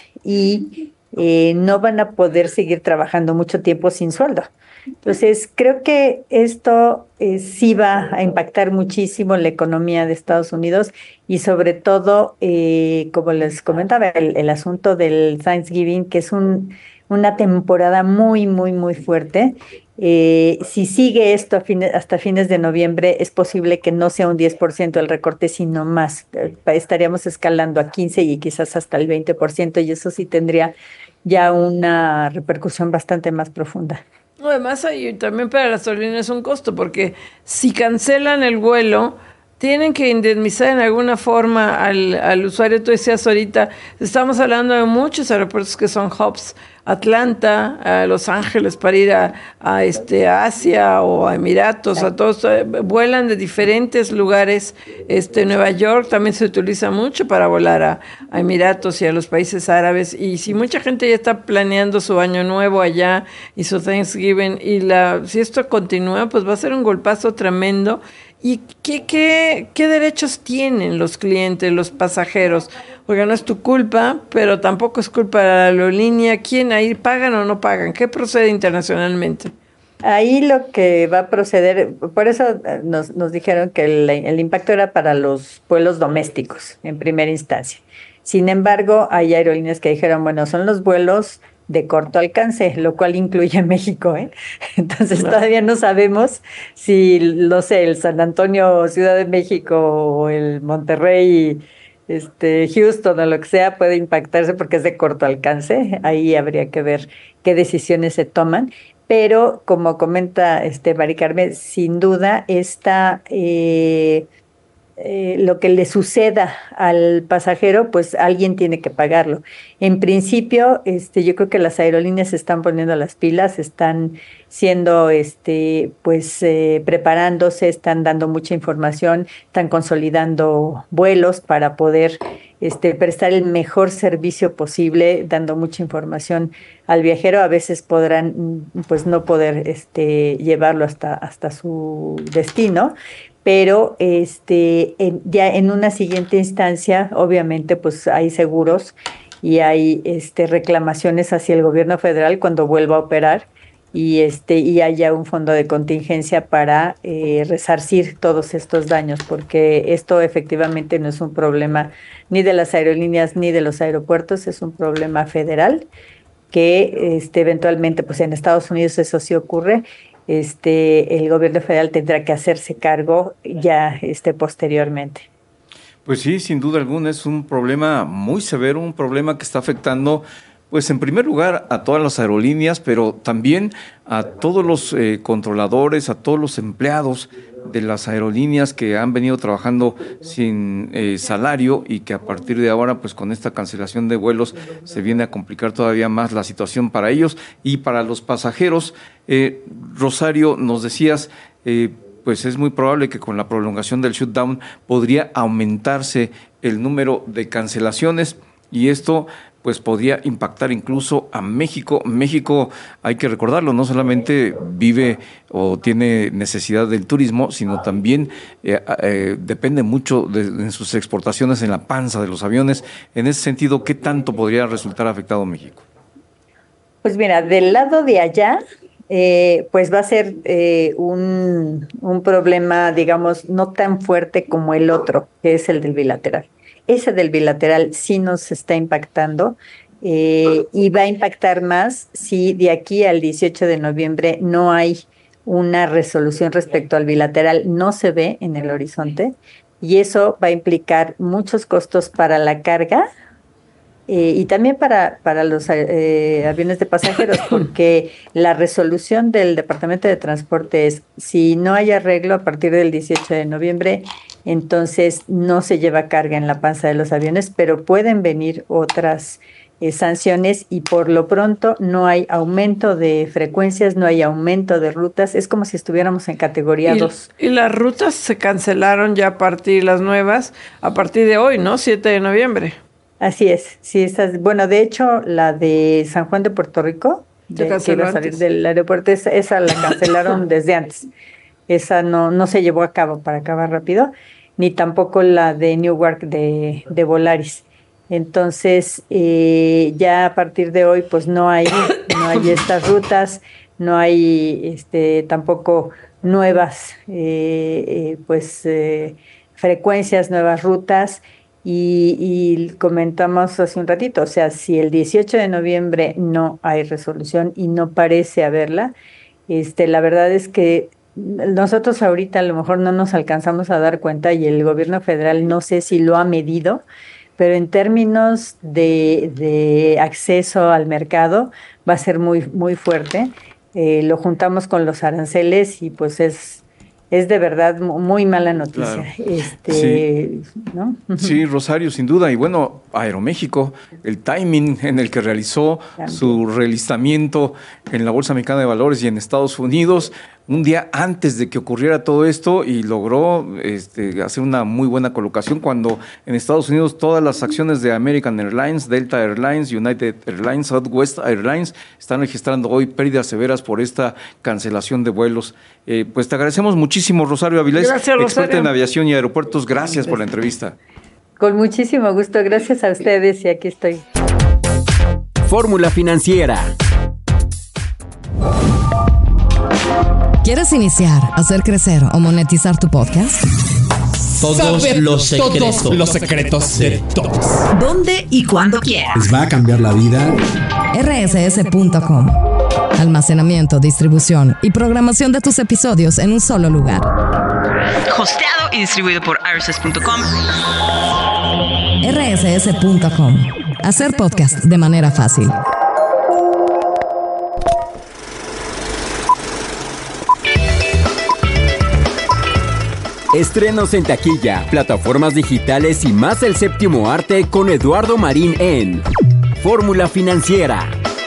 y eh, no van a poder seguir trabajando mucho tiempo sin sueldo. Entonces, creo que esto eh, sí va a impactar muchísimo la economía de Estados Unidos y sobre todo, eh, como les comentaba, el, el asunto del Thanksgiving, que es un, una temporada muy, muy, muy fuerte. Eh, si sigue esto a fines, hasta fines de noviembre, es posible que no sea un diez por ciento el recorte, sino más. Eh, estaríamos escalando a quince y quizás hasta el veinte por ciento, y eso sí tendría ya una repercusión bastante más profunda. Además, hay también para las aerolíneas un costo, porque si cancelan el vuelo, tienen que indemnizar en alguna forma al, al usuario. Tú decías ahorita, estamos hablando de muchos aeropuertos que son hubs, Atlanta, a Los Ángeles para ir a, a este a Asia o a Emiratos, a todos, eh, vuelan de diferentes lugares. Este Nueva York también se utiliza mucho para volar a, a Emiratos y a los países árabes. Y si mucha gente ya está planeando su año nuevo allá y su Thanksgiving, y la si esto continúa, pues va a ser un golpazo tremendo. ¿Y qué, qué, qué derechos tienen los clientes, los pasajeros? Porque no es tu culpa, pero tampoco es culpa de la aerolínea. ¿Quién ahí pagan o no pagan? ¿Qué procede internacionalmente? Ahí lo que va a proceder, por eso nos, nos dijeron que el, el impacto era para los vuelos domésticos en primera instancia. Sin embargo, hay aerolíneas que dijeron, bueno, son los vuelos de corto alcance, lo cual incluye México, ¿eh? Entonces claro, todavía no sabemos si, no sé, el San Antonio, Ciudad de México, o el Monterrey, este, Houston o lo que sea, puede impactarse porque es de corto alcance. Ahí habría que ver qué decisiones se toman. Pero, como comenta este Mari Carmen, sin duda esta... Eh, Eh, lo que le suceda al pasajero, pues alguien tiene que pagarlo. En principio, este, yo creo que las aerolíneas se están poniendo las pilas, están siendo, este, pues, eh, preparándose, están dando mucha información, están consolidando vuelos para poder, este, prestar el mejor servicio posible, dando mucha información al viajero. A veces podrán, pues, no poder, este, llevarlo hasta, hasta su destino, pero este en, ya en una siguiente instancia, obviamente, pues hay seguros y hay este reclamaciones hacia el gobierno federal cuando vuelva a operar, y este y haya un fondo de contingencia para eh, resarcir todos estos daños, porque esto efectivamente no es un problema ni de las aerolíneas ni de los aeropuertos, es un problema federal que este eventualmente, pues en Estados Unidos eso sí ocurre. Este, el gobierno federal tendrá que hacerse cargo ya este, posteriormente. Pues sí, sin duda alguna es un problema muy severo, un problema que está afectando Pues en primer lugar a todas las aerolíneas, pero también a todos los eh, controladores, a todos los empleados de las aerolíneas que han venido trabajando sin eh, salario y que a partir de ahora, pues con esta cancelación de vuelos se viene a complicar todavía más la situación para ellos y para los pasajeros. Eh, Rosario, nos decías, eh, pues es muy probable que con la prolongación del shutdown podría aumentarse el número de cancelaciones y esto pues podría impactar incluso a México. México, hay que recordarlo, no solamente vive o tiene necesidad del turismo, sino también eh, eh, depende mucho de, de sus exportaciones en la panza de los aviones. En ese sentido, ¿qué tanto podría resultar afectado México? Pues mira, del lado de allá, eh, pues va a ser eh, un, un problema, digamos, no tan fuerte como el otro, que es el del bilateral. Ese del bilateral sí nos está impactando eh, y va a impactar más si de aquí al dieciocho de noviembre no hay una resolución respecto al bilateral, no se ve en el horizonte y eso va a implicar muchos costos para la carga eh, y también para, para los eh, aviones de pasajeros, porque la resolución del Departamento de Transporte es si no hay arreglo a partir del dieciocho de noviembre, entonces no se lleva carga en la panza de los aviones, pero pueden venir otras eh, sanciones y por lo pronto no hay aumento de frecuencias, no hay aumento de rutas, es como si estuviéramos en categoría dos. Y las rutas se cancelaron ya a partir, las nuevas, a partir de hoy, ¿no? siete de noviembre. Así es, sí, esas, bueno, de hecho la de San Juan de Puerto Rico, de, que iba a salir del aeropuerto, esa, esa la cancelaron desde antes. Esa no, no se llevó a cabo para acabar rápido, ni tampoco la de Newark de, de Volaris. Entonces, eh, ya a partir de hoy, pues no hay, no hay estas rutas, no hay este, tampoco nuevas eh, eh, pues, eh, frecuencias, nuevas rutas. Y, y comentamos hace un ratito, o sea, si el dieciocho de noviembre no hay resolución y no parece haberla, este, la verdad es que nosotros ahorita a lo mejor no nos alcanzamos a dar cuenta y el gobierno federal no sé si lo ha medido, pero en términos de, de acceso al mercado va a ser muy, muy fuerte. Eh, lo juntamos con los aranceles y pues es... Es de verdad muy mala noticia. Claro. Este, sí. ¿no? Sí, Rosario, sin duda. Y bueno, Aeroméxico, el timing en el que realizó También. su relistamiento en la Bolsa Mexicana de Valores y en Estados Unidos, un día antes de que ocurriera todo esto y logró este, hacer una muy buena colocación cuando en Estados Unidos todas las acciones de American Airlines, Delta Airlines, United Airlines, Southwest Airlines están registrando hoy pérdidas severas por esta cancelación de vuelos. Eh, pues te agradecemos muchísimo, Rosario Avilés, Gracias, experta Rosario. en aviación y aeropuertos. Gracias por la entrevista. Con muchísimo gusto. Gracias a ustedes y aquí estoy. Fórmula Financiera. ¿Quieres iniciar, hacer crecer o monetizar tu podcast? Todos Saber los secretos. Todos los secretos Sí. de todos. ¿Dónde y cuándo quieras? ¿Les va a cambiar la vida? R S S punto com. Almacenamiento, distribución y programación de tus episodios en un solo lugar. Hosteado y distribuido por R S S punto com. R S S punto com. Hacer podcast de manera fácil. Estrenos en taquilla, plataformas digitales y más el séptimo arte con Eduardo Marín en Fórmula Financiera.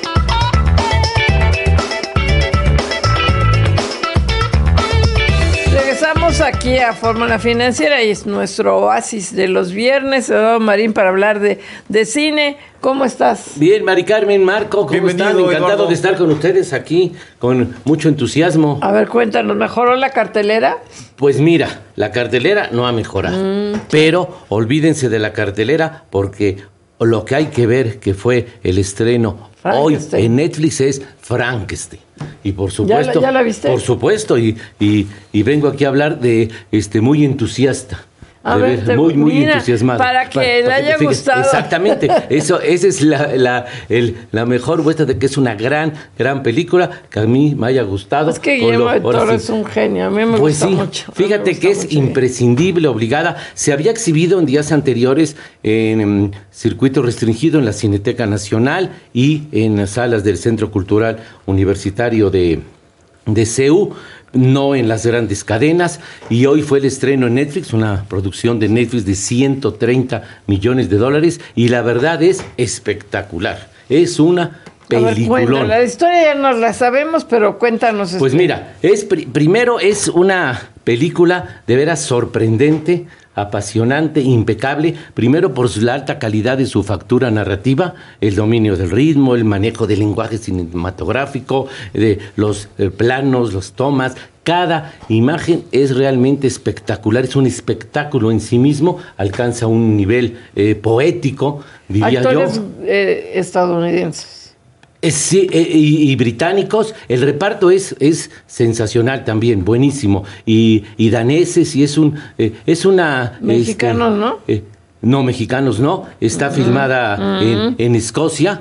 Regresamos aquí a Fórmula Financiera y es nuestro oasis de los viernes. Eduardo Marín para hablar de, de cine. ¿Cómo estás? Bien, Mari Carmen, Marco, ¿cómo Bienvenido, están? Encantado Eduardo. de estar con ustedes aquí con mucho entusiasmo. A ver, cuéntanos, ¿mejoró la cartelera? Pues mira, la cartelera no ha mejorado, Mm. pero olvídense de la cartelera porque lo que hay que ver que fue el estreno hoy Frankenstein. en Netflix es Frankenstein. Y por ¿Ya la- supuesto, ya la viste? por supuesto, y, y, y vengo aquí a hablar de este muy entusiasta. A de ver, ver, te- muy, muy mira, entusiasmado. para que le haya fíjate, gustado. Exactamente, eso, esa es la, la, el- la mejor muestra de que es una gran, gran película, que a mí me haya gustado. Es que Con Guillermo lo- del ahora Toro sí. es un genio, a mí me Pues gusta sí, mucho. A mí me fíjate gusta que es mucho. imprescindible, obligada. Se había exhibido en días anteriores en, em, circuito restringido en la Cineteca Nacional y en las salas del Centro Cultural Universitario de, de C E U, no en las grandes cadenas, y hoy fue el estreno en Netflix, una producción de Netflix de ciento treinta millones de dólares, y la verdad es espectacular. Es una A ver, peliculón. cuéntala. La historia ya nos la sabemos, pero cuéntanos. Pues este. mira, es pri- primero es una película de veras sorprendente, apasionante, impecable, primero por su- la alta calidad de su factura narrativa, el dominio del ritmo, el manejo del lenguaje cinematográfico, de los eh, planos, los tomas. Cada imagen es realmente espectacular, es un espectáculo en sí mismo, alcanza un nivel eh, poético, diría Actores yo. eh, estadounidenses. Eh, Sí, eh, y, y británicos, el reparto es, es sensacional también, buenísimo. Y, y daneses, y es un eh, es una... Mexicanos, este, ¿no? eh, no, mexicanos no. Está filmada Ujú. en, en Escocia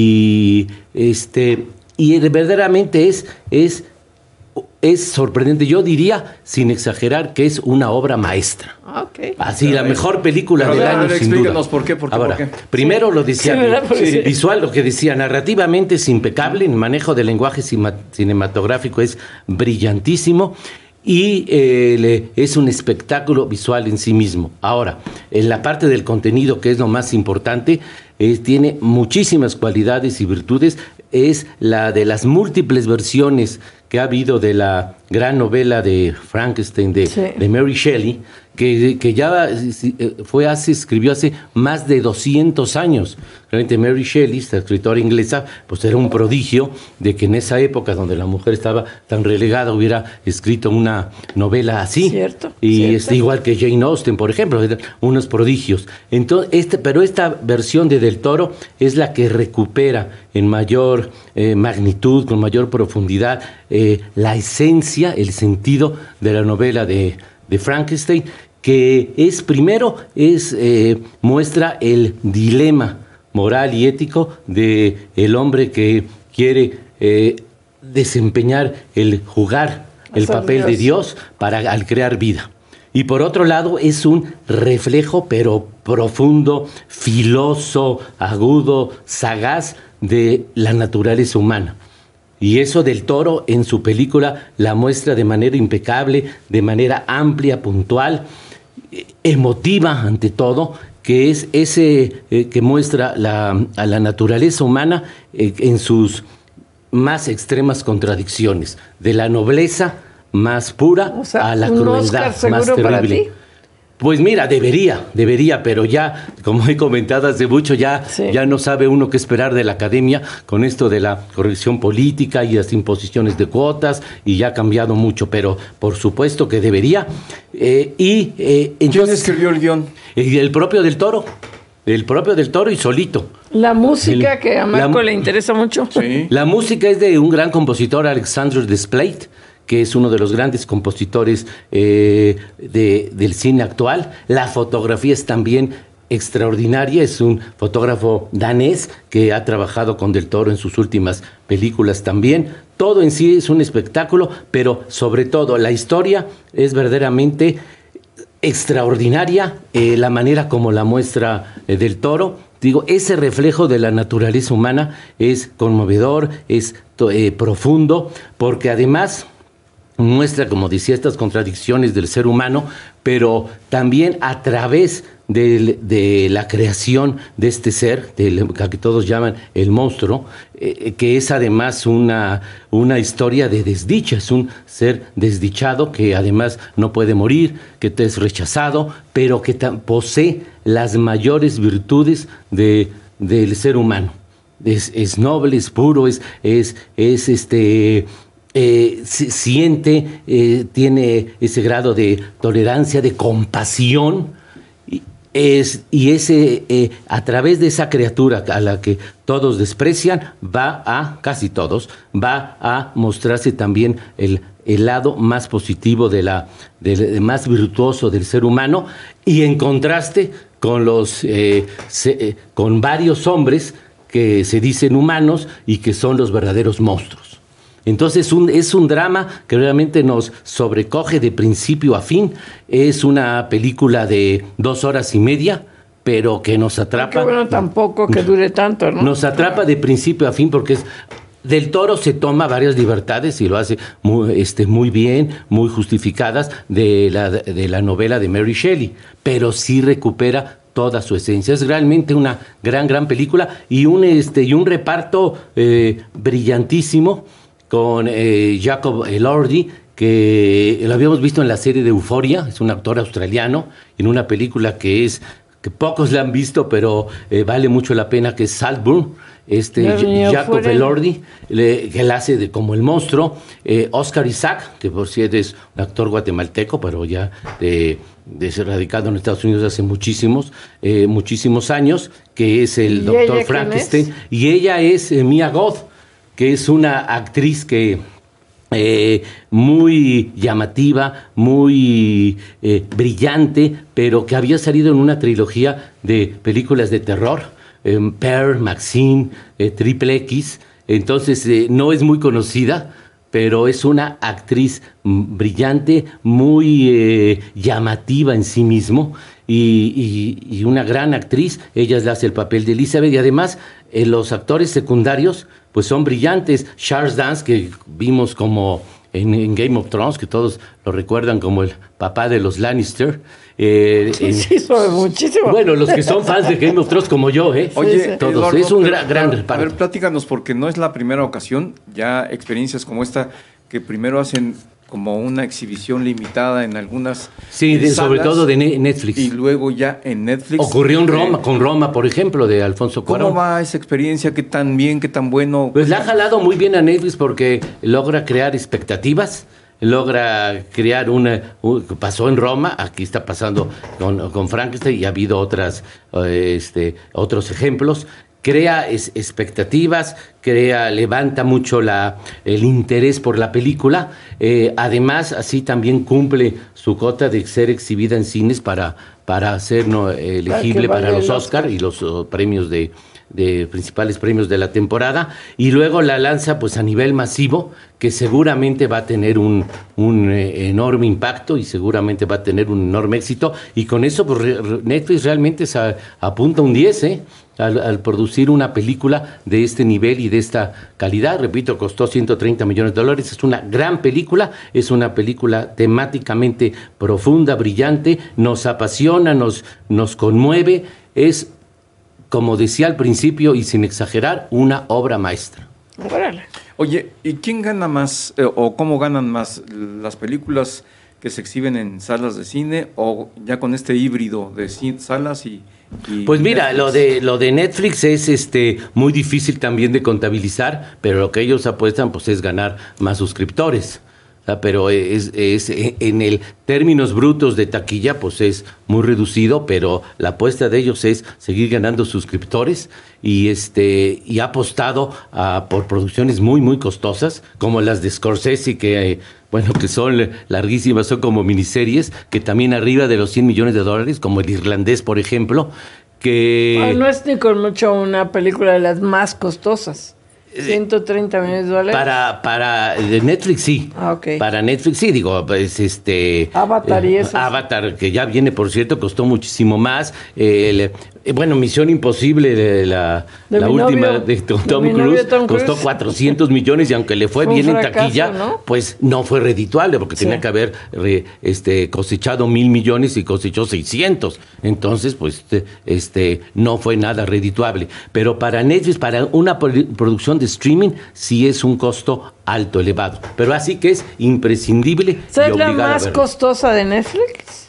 y este y verdaderamente es, es, es sorprendente. Yo diría, sin exagerar, que es una obra maestra. Ah, ok. Así, la mejor película Pero del a ver, año, a ver, sin duda. explícanos por qué, por qué, Ahora, por qué. primero lo decía, Sí, ¿verdad? Porque sí. visual, lo que decía, narrativamente es impecable, el manejo del lenguaje cima- cinematográfico es brillantísimo y eh, le- es un espectáculo visual en sí mismo. Ahora, en la parte del contenido, que es lo más importante, eh, tiene muchísimas cualidades y virtudes, es la de las múltiples versiones que ha habido de la gran novela de Frankenstein de, Sí. de Mary Shelley, que, que ya eh, fue hace, escribió hace más de doscientos años. Realmente Mary Shelley, esta escritora inglesa, pues era un prodigio de que en esa época donde la mujer estaba tan relegada hubiera escrito una novela así. Cierto, Y cierto. este, igual que Jane Austen, por ejemplo, eran unos prodigios. Entonces, este, pero esta versión de Del Toro es la que recupera en mayor eh, magnitud, con mayor profundidad, eh, la esencia, el sentido de la novela de, de Frankenstein, que es primero, es eh, muestra el dilema moral y ético de el hombre que quiere eh, desempeñar el jugar el Ser papel de Dios. Dios para al crear vida. Y por otro lado es un reflejo pero profundo, filoso, agudo, sagaz de la naturaleza humana. Y eso Del Toro en su película la muestra de manera impecable, de manera amplia, puntual, eh, emotiva ante todo, que es ese eh, que muestra la, a la naturaleza humana eh, en sus más extremas contradicciones, de la nobleza más pura O sea, a la un crueldad Oscar más seguro para terrible. ti. Pues mira, debería, debería, pero ya, como he comentado hace mucho, ya, Sí. ya no sabe uno qué esperar de la academia con esto de la corrección política y las imposiciones de cuotas, y ya ha cambiado mucho, pero por supuesto que debería. Eh, y eh, ¿Quién entonces, escribió el guión? eh, el propio Del Toro, el propio Del Toro y solito. La música El- que a Marco la- le interesa mucho. Sí. La música es de un gran compositor, Alexander Desplat, que es uno de los grandes compositores eh, de- del cine actual. La fotografía es también extraordinaria, es un fotógrafo danés que ha trabajado con Del Toro en sus últimas películas también. Todo en sí es un espectáculo, pero sobre todo la historia es verdaderamente extraordinaria, eh, la manera como la muestra eh, Del Toro. Digo, ese reflejo de la naturaleza humana es conmovedor, es to- eh, profundo, porque además muestra, como decía, estas contradicciones del ser humano, pero también a través del- de la creación de este ser, del, que todos llaman el monstruo, eh, que es además una, una historia de desdicha, es un ser desdichado que además no puede morir, que te es rechazado, pero que tam- posee las mayores virtudes de, del ser humano. Es, es noble, es puro, es, es, es este... Eh, se- siente, eh, tiene ese grado de tolerancia, de compasión, y, Es, y ese, eh, a través de esa criatura a la que todos desprecian, va a, casi todos, va a mostrarse también el, el lado más positivo, de la, de, de más virtuoso del ser humano, y en contraste con, los, eh, se, eh, con varios hombres que se dicen humanos y que son los verdaderos monstruos. Entonces un, es un drama que realmente nos sobrecoge de principio a fin. Es una película de dos horas y media, pero que nos atrapa. Qué bueno, tampoco que dure tanto, ¿no? Nos atrapa de principio a fin porque es... Del Toro se toma varias libertades y lo hace muy, este, muy bien, muy justificadas de la, de la novela de Mary Shelley, pero sí recupera toda su esencia. Es realmente una gran, gran película y un, este, y un reparto eh, brillantísimo, con eh, Jacob Elordi, que lo habíamos visto en la serie de Euphoria, es un actor australiano, en una película que es que pocos la han visto, pero eh, vale mucho la pena, que es Saltburn. Este Jacob Elordi, le, que él hace de, como el monstruo. eh, Oscar Isaac, que por cierto es un actor guatemalteco, pero ya de, de ser radicado en Estados Unidos hace muchísimos, eh, muchísimos años, que es el doctor Frankenstein. Y ella es eh, Mia Goth, que es una actriz que eh, muy llamativa, muy eh, brillante, pero que había salido en una trilogía de películas de terror, eh, Pearl, Maxine, eh, Triple X. Entonces eh, no es muy conocida, pero es una actriz brillante, muy eh, llamativa en sí mismo, y, y, y una gran actriz. Ella le hace el papel de Elizabeth, y además eh, los actores secundarios pues son brillantes. Charles Dance, que vimos como en, en Game of Thrones, que todos lo recuerdan como el papá de los Lannister. Eh, en, sí, sabe muchísimo. Bueno, los que son fans de Game of Thrones como yo, ¿eh? Oye, sí, sí. Todos. Eduardo, es un pero, gran, gran reparto. A ver, platícanos, porque no es la primera ocasión, ya experiencias como esta, que primero hacen como una exhibición limitada en algunas sí, de, sobre todo de Netflix. Y luego ya en Netflix. Ocurrió en Roma, eh, con Roma, por ejemplo, de Alfonso Cuarón. ¿Cómo va esa experiencia? ¿Qué tan bien, qué tan bueno? Pues la ha jalado muy bien a Netflix porque logra crear expectativas, logra crear una... Un, pasó en Roma, aquí está pasando con, con Frankenstein, y ha habido otras, este, otros ejemplos. Crea es, expectativas, crea, levanta mucho la, el interés por la película. Eh, además, así también cumple su cota de ser exhibida en cines para, para ser no, elegible para, para los Oscar y los uh, premios de, de principales premios de la temporada. Y luego la lanza pues a nivel masivo, que seguramente va a tener un, un eh, enorme impacto y seguramente va a tener un enorme éxito. Y con eso pues, Netflix realmente se apunta un diez, ¿eh? Al, al producir una película de este nivel y de esta calidad. Repito, costó ciento treinta millones de dólares. Es una gran película, es una película temáticamente profunda, brillante, nos apasiona, nos, nos conmueve. Es, como decía al principio y sin exagerar, una obra maestra. Órale. Oye, ¿y quién gana más eh, o cómo ganan más, las películas que se exhiben en salas de cine o ya con este híbrido de cine, salas y... Y pues mira, Netflix. lo de lo de Netflix es este muy difícil también de contabilizar, pero lo que ellos apuestan pues es ganar más suscriptores. O sea, pero es, es en el términos brutos de taquilla pues es muy reducido, pero la apuesta de ellos es seguir ganando suscriptores, y este y ha apostado a, por producciones muy muy costosas como las de Scorsese, que eh, bueno, que son larguísimas, son como miniseries, que también arriba de los cien millones de dólares, como El Irlandés, por ejemplo, que... Ah, no es ni con mucho una película de las más costosas. ciento treinta millones de dólares. Para, para de Netflix sí. Ah, ok. Para Netflix sí, digo, pues este... Avatar y eso. Eh, Avatar, que ya viene, por cierto, costó muchísimo más. Eh, el, eh, bueno, Misión Imposible, de la, de la última novio, de Tom, de Tom, Cruise, Tom Cruise, costó cuatrocientos millones, y aunque le fue, fue bien fracaso, en taquilla, ¿no? Pues no fue redituable, porque sí. tenía que haber re, este, cosechado mil millones y cosechó seiscientos. Entonces, pues, este, no fue nada redituable. Pero para Netflix, para una producción de streaming, sí es un costo alto, elevado. Pero así que es imprescindible. ¿Es la más costosa de Netflix?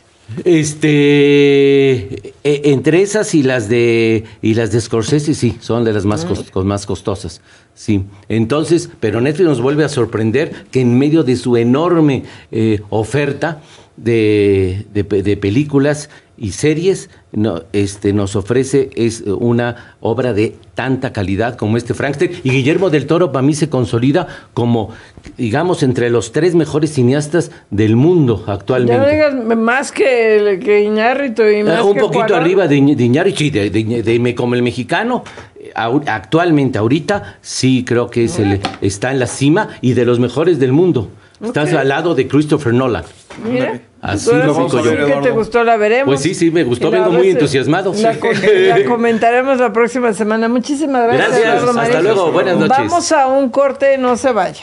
Este, entre esas y las de y las de Scorsese, sí, son de las más, cost, más costosas. Sí, entonces, pero Netflix nos vuelve a sorprender que en medio de su enorme eh, oferta de, de, de películas y series no, este, nos ofrece es una obra de tanta calidad como este Frankenstein. Y Guillermo del Toro para mí se consolida como, digamos, entre los tres mejores cineastas del mundo actualmente. Ya no digas más que, que Iñárritu y más Uh, un que poquito Cuarón. arriba de, de Iñárritu y de, de, de, de como el mexicano. Au- Actualmente, ahorita, sí creo que es el, está en la cima y de los mejores del mundo. Estás Ok. al lado de Christopher Nolan. Mira, Así tú eres lo fico un yo. que te gustó, la veremos. Pues sí, sí, me gustó, Y la vengo muy vez- entusiasmado. La, com- la comentaremos la próxima semana. Muchísimas gracias. Gracias, Eduardo hasta Marín. luego, buenas noches. Vamos a un corte, no se vaya.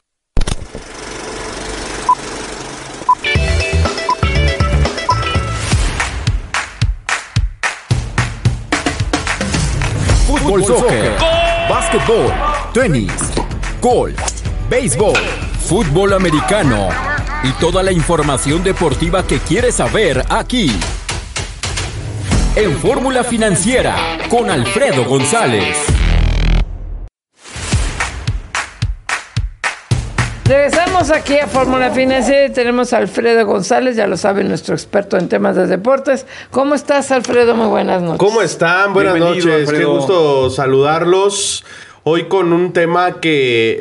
Fútbol, soccer, básquetbol, tenis, golf, béisbol, fútbol americano y toda la información deportiva que quieres saber aquí. En Fórmula Financiera con Alfredo González. Regresamos aquí a Fórmula Financiera y tenemos a Alfredo González, ya lo sabe, nuestro experto en temas de deportes. ¿Cómo estás, Alfredo? Muy buenas noches. ¿Cómo están? Buenas Bienvenido, noches. Qué Alfredo. gusto saludarlos. Hoy con un tema que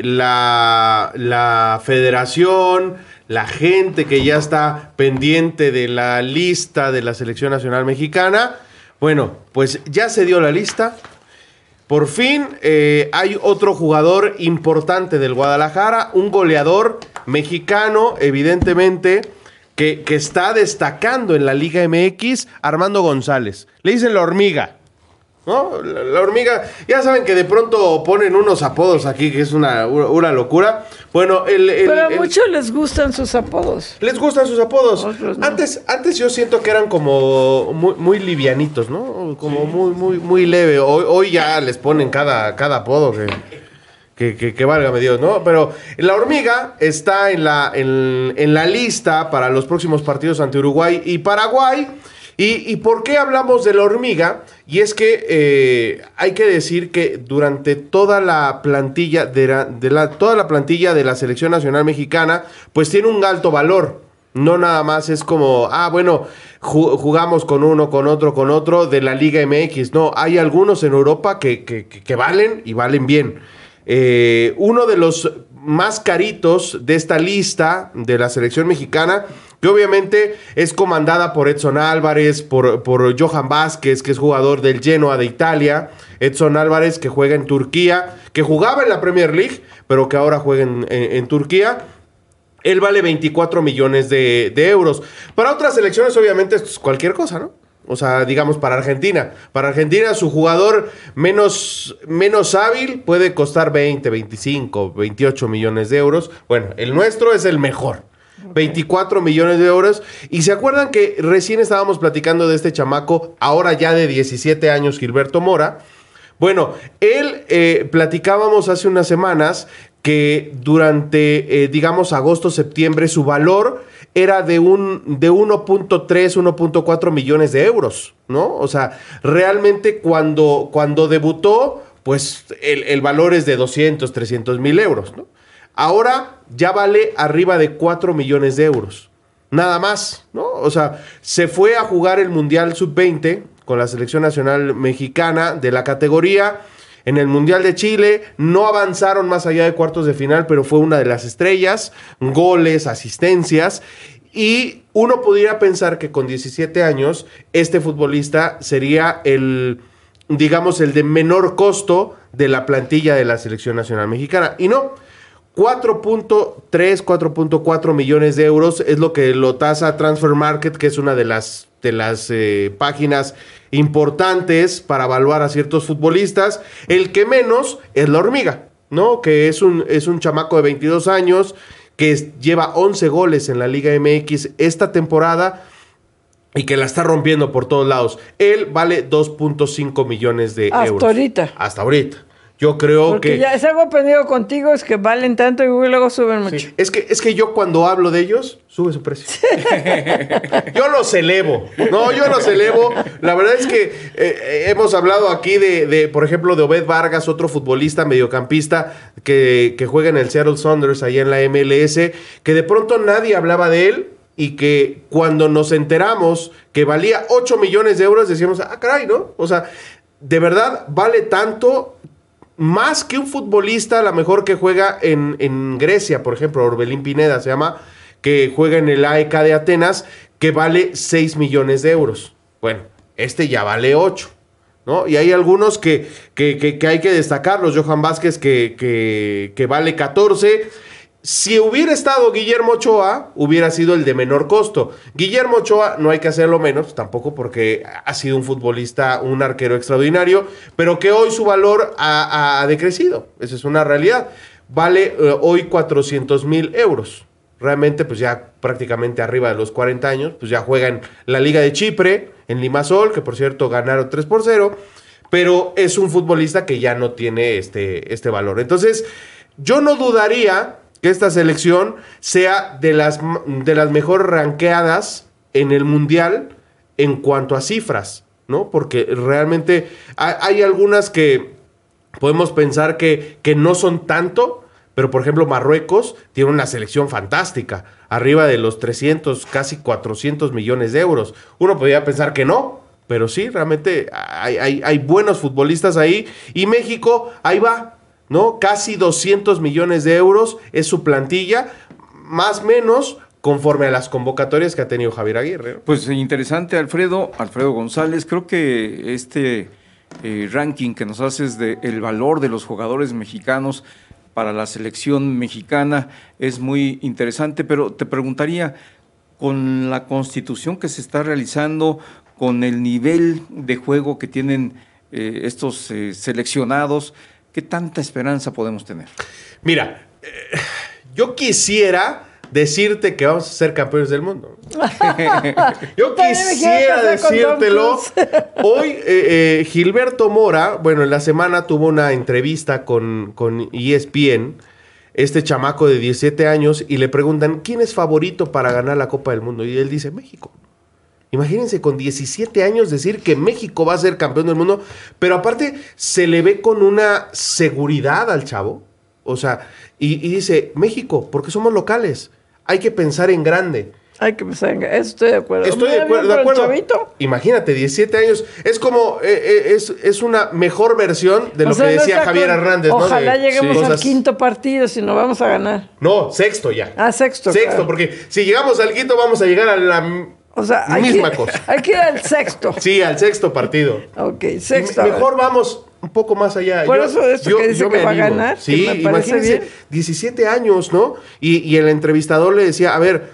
la, la federación, la gente que ya está pendiente de la lista de la Selección Nacional Mexicana, bueno, pues ya se dio la lista. Por fin eh, hay otro jugador importante del Guadalajara, un goleador mexicano, evidentemente, que, que está destacando en la Liga M X, Armando González. Le dicen la hormiga, ¿no? La, la hormiga, ya saben que de pronto ponen unos apodos aquí, que es una, una locura. Bueno, el... el- Pero a el- muchos les gustan sus apodos. les gustan sus apodos. Otros no. Antes, antes yo siento que eran como muy, muy livianitos, ¿no? Como muy, muy, muy leve. Hoy, hoy ya les ponen cada, cada apodo que, que, que, que válgame Dios, ¿no? Pero la hormiga está en la, en, en la lista para los próximos partidos ante Uruguay y Paraguay. ¿Y, y por qué hablamos de la hormiga? Y es que eh, hay que decir que durante toda la plantilla de la, de la toda la plantilla de la Selección Nacional Mexicana, pues tiene un alto valor. No nada más es como, ah, bueno, ju- jugamos con uno, con otro, con otro de la Liga M X. No, hay algunos en Europa que, que, que- que valen y valen bien. Eh, uno de los más caritos de esta lista de la selección mexicana, que obviamente es comandada por Edson Álvarez, por, por Johan Vázquez, que es jugador del Genoa de Italia. Edson Álvarez, que juega en Turquía, que jugaba en la Premier League, pero que ahora juega en, en- en Turquía. Él vale veinticuatro millones de, de euros. Para otras selecciones, obviamente, esto es cualquier cosa, ¿no? O sea, digamos, para Argentina. Para Argentina, su jugador menos, menos hábil puede costar veinte, veinticinco, veintiocho millones de euros. Bueno, el nuestro es el mejor. veinticuatro millones de euros. Y se acuerdan que recién estábamos platicando de este chamaco, ahora ya de diecisiete años, Gilberto Mora. Bueno, él, eh, platicábamos hace unas semanas que durante, eh, digamos, agosto, septiembre, su valor era de un de uno punto tres, uno punto cuatro millones de euros, ¿no? O sea, realmente cuando, cuando debutó, pues el, el valor es de doscientos, trescientos mil euros, ¿no? Ahora ya vale arriba de cuatro millones de euros. Nada más, ¿no? O sea, se fue a jugar el Mundial sub veinte con la Selección Nacional Mexicana de la categoría. En el Mundial de Chile no avanzaron más allá de cuartos de final, pero fue una de las estrellas, goles, asistencias. Y uno pudiera pensar que con diecisiete años este futbolista sería el, digamos, el de menor costo de la plantilla de la Selección Nacional Mexicana. Y no, cuatro punto tres, cuatro punto cuatro millones de euros es lo que lo tasa Transfer Market, que es una de las, de las eh, páginas importantes para evaluar a ciertos futbolistas. El que menos es la hormiga, ¿no? Que es un, es un chamaco de veintidós años que es- lleva once goles en la Liga M X esta temporada y que la está rompiendo por todos lados. Él vale dos punto cinco millones de Hasta euros. ahorita. Hasta ahorita. Yo creo Porque que... ya es algo aprendido contigo, es que valen tanto y luego suben mucho. Sí, Es que, es que yo cuando hablo de ellos, sube su precio. Yo los elevo. No, yo los elevo. La verdad es que eh, hemos hablado aquí de, de, por ejemplo, de Obed Vargas, otro futbolista mediocampista que, que juega en el Seattle Sounders, allá en la M L S, que de pronto nadie hablaba de él. y que cuando nos enteramos que valía ocho millones de euros, decíamos, ah, caray, ¿no? O sea, de verdad vale tanto, más que un futbolista, a lo mejor que juega en, en Grecia, por ejemplo, Orbelín Pineda se llama, que juega en el A E K de Atenas, que vale seis millones de euros. Bueno, este ya vale ocho, ¿no? Y hay algunos que, que, que, que hay que destacarlos. Johan Vázquez, que, que, que vale catorce. Si hubiera estado Guillermo Ochoa, hubiera sido el de menor costo. Guillermo Ochoa no hay que hacerlo menos, tampoco porque ha sido un futbolista, un arquero extraordinario, pero que hoy su valor ha, ha decrecido. Esa es una realidad. Vale eh, hoy cuatrocientos mil euros. Realmente, pues ya prácticamente arriba de los cuarenta años, pues ya juega en la Liga de Chipre, en Limassol, que por cierto ganaron tres por cero, pero es un futbolista que ya no tiene este, este valor. Entonces, yo no dudaría que esta selección sea de las, de las mejor ranqueadas en el Mundial en cuanto a cifras, ¿no? Porque realmente hay, hay algunas que podemos pensar que, que no son tanto, pero por ejemplo Marruecos tiene una selección fantástica, arriba de los trescientos, casi cuatrocientos millones de euros. Uno podría pensar que no, pero sí, realmente hay, hay, hay buenos futbolistas ahí, y México, ahí va, ¿no? Casi doscientos millones de euros es su plantilla, más o menos conforme a las convocatorias que ha tenido Javier Aguirre, ¿no? Pues interesante, Alfredo, Alfredo González. Creo que este eh, ranking que nos haces de el valor de los jugadores mexicanos para la selección mexicana es muy interesante, pero te preguntaría, con la constitución que se está realizando, con el nivel de juego que tienen eh, estos eh, seleccionados, ¿qué tanta esperanza podemos tener? Mira, eh, yo quisiera decirte que vamos a ser campeones del mundo. Yo quisiera decírtelo. Hoy eh, eh, Gilberto Mora, bueno, en la semana tuvo una entrevista con, con E S P N, este chamaco de diecisiete años, y le preguntan, ¿quién es favorito para ganar la Copa del Mundo? Y él dice, México. Imagínense con diecisiete años decir que México va a ser campeón del mundo, pero aparte se le ve con una seguridad al chavo, o sea, y, y dice, México, porque somos locales, hay que pensar en grande. Hay que pensar en grande, estoy de acuerdo. Estoy de acuerdo. De acuerdo. Imagínate, diecisiete años, es como, eh, eh, es, es una mejor versión de lo o sea, que decía no Javier con, Hernández. Ojalá ¿no? De, lleguemos sí. al cosas... quinto partido, si no vamos a ganar. No, sexto ya. Ah, sexto. Sexto, claro. Porque si llegamos al quinto vamos a llegar a la... O sea, hay misma que, cosa. Hay que ir al sexto. Sí, al sexto partido. Ok, sexto. Y mejor vamos un poco más allá. Por yo, eso esto yo, que dice que va animo. a ganar. Sí, me imagínense, bien. diecisiete años, ¿no? Y, y el entrevistador le decía, a ver,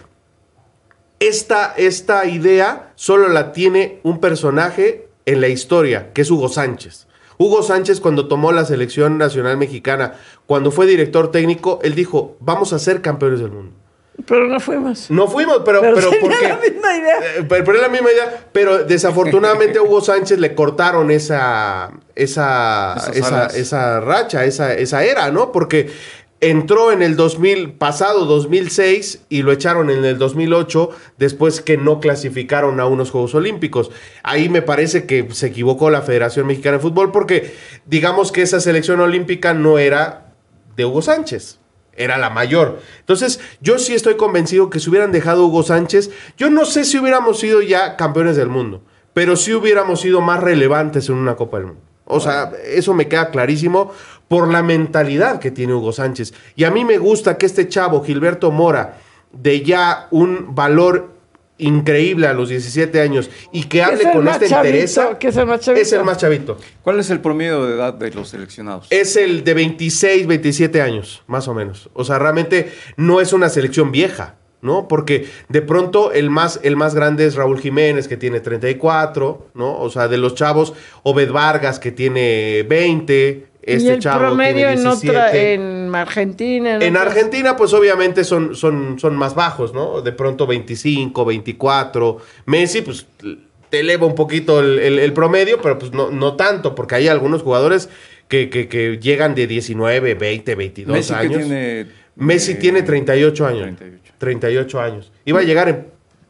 esta, esta idea solo la tiene un personaje en la historia, que es Hugo Sánchez. Hugo Sánchez, cuando tomó la selección nacional mexicana, cuando fue director técnico, él dijo, vamos a ser campeones del mundo. Pero no fuimos. No fuimos, pero... Pero, pero tenía porque, la misma idea. Eh, pero, pero es la misma idea, pero desafortunadamente a Hugo Sánchez le cortaron esa, esa, esa, esa racha, esa, esa era, ¿no? Porque entró en el dos mil, pasado dos mil seis, y lo echaron en el dos mil ocho, después que no clasificaron a unos Juegos Olímpicos. Ahí me parece que se equivocó la Federación Mexicana de Fútbol, porque digamos que esa selección olímpica no era de Hugo Sánchez. Era la mayor. Entonces, yo sí estoy convencido que si hubieran dejado a Hugo Sánchez, yo no sé si hubiéramos sido ya campeones del mundo, pero sí hubiéramos sido más relevantes en una Copa del Mundo. O sea, eso me queda clarísimo por la mentalidad que tiene Hugo Sánchez. Y a mí me gusta que este chavo, Gilberto Mora, de ya un valor increíble a los diecisiete años y que hable con esta entereza, que es el más chavito. Es el más chavito. ¿Cuál es el promedio de edad de los seleccionados? Es el de veintiséis, veintisiete años, más o menos. O sea, realmente no es una selección vieja, ¿no? Porque de pronto el más, el más grande es Raúl Jiménez, que tiene treinta y cuatro, ¿no? O sea, de los chavos, Obed Vargas, que tiene veinte. Este y el chavo promedio tiene en diecisiete. otra, en Argentina. En, en otras... Argentina, pues obviamente son, son, son más bajos, ¿no? De pronto veinticinco, veinticuatro. Messi, pues te eleva un poquito el, el, el promedio, pero pues no, no tanto, porque hay algunos jugadores que, que, que llegan de diecinueve, veinte, veintidós Messi años. Que tiene, Messi eh, tiene treinta y ocho años. treinta y ocho. treinta y ocho años. Iba a llegar en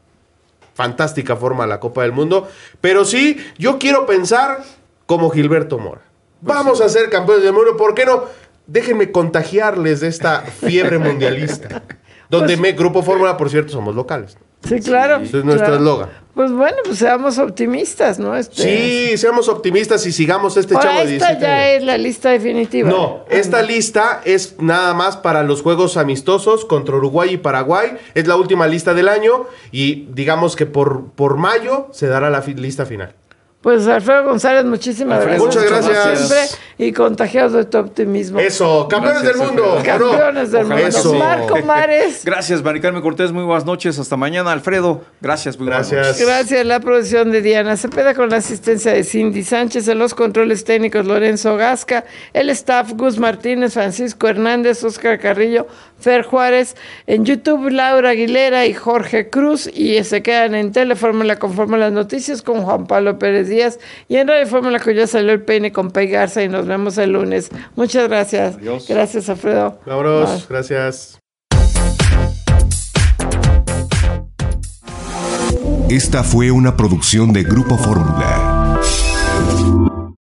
fantástica forma a la Copa del Mundo, pero sí, yo quiero pensar como Gilberto Mora. Vamos a ser campeones del mundo, ¿por qué no? Déjenme contagiarles de esta fiebre mundialista. Donde pues, me, Grupo Fórmula, por cierto, somos locales. Sí, claro. Ese es nuestro claro. eslogan. Pues bueno, pues seamos optimistas, ¿no? Este... Sí, seamos optimistas y sigamos este Ahora, chavo de esta diecisiete ya años. es la lista definitiva. No, esta lista es nada más para los juegos amistosos contra Uruguay y Paraguay. Es la última lista del año y digamos que por, por mayo se dará la fi- lista final. Pues Alfredo González, muchísimas Alfredo, gracias. muchas gracias. Siempre, y contagiados de tu optimismo. Eso, campeones Gracias, del mundo. Alfredo. Campeones del Ojalá mundo. que sí. Marco Mares. Gracias, Mari Carmen Cortés. Muy buenas noches. Hasta mañana, Alfredo. Gracias, muy buenas noches. Gracias. La producción de Diana Cepeda con la asistencia de Cindy Sánchez, en los controles técnicos Lorenzo Gasca, el staff Gus Martínez, Francisco Hernández, Oscar Carrillo, Fer Juárez, en YouTube Laura Aguilera y Jorge Cruz, y se quedan en Telefórmula con Fórmula Noticias con Juan Pablo Pérez Díaz, y en Radio Fórmula que ya salió el peine con Pei Garza, y nos vemos el lunes. Muchas gracias. Adiós. Gracias, Alfredo. Vámonos, Bye. gracias. Esta fue una producción de Grupo Fórmula.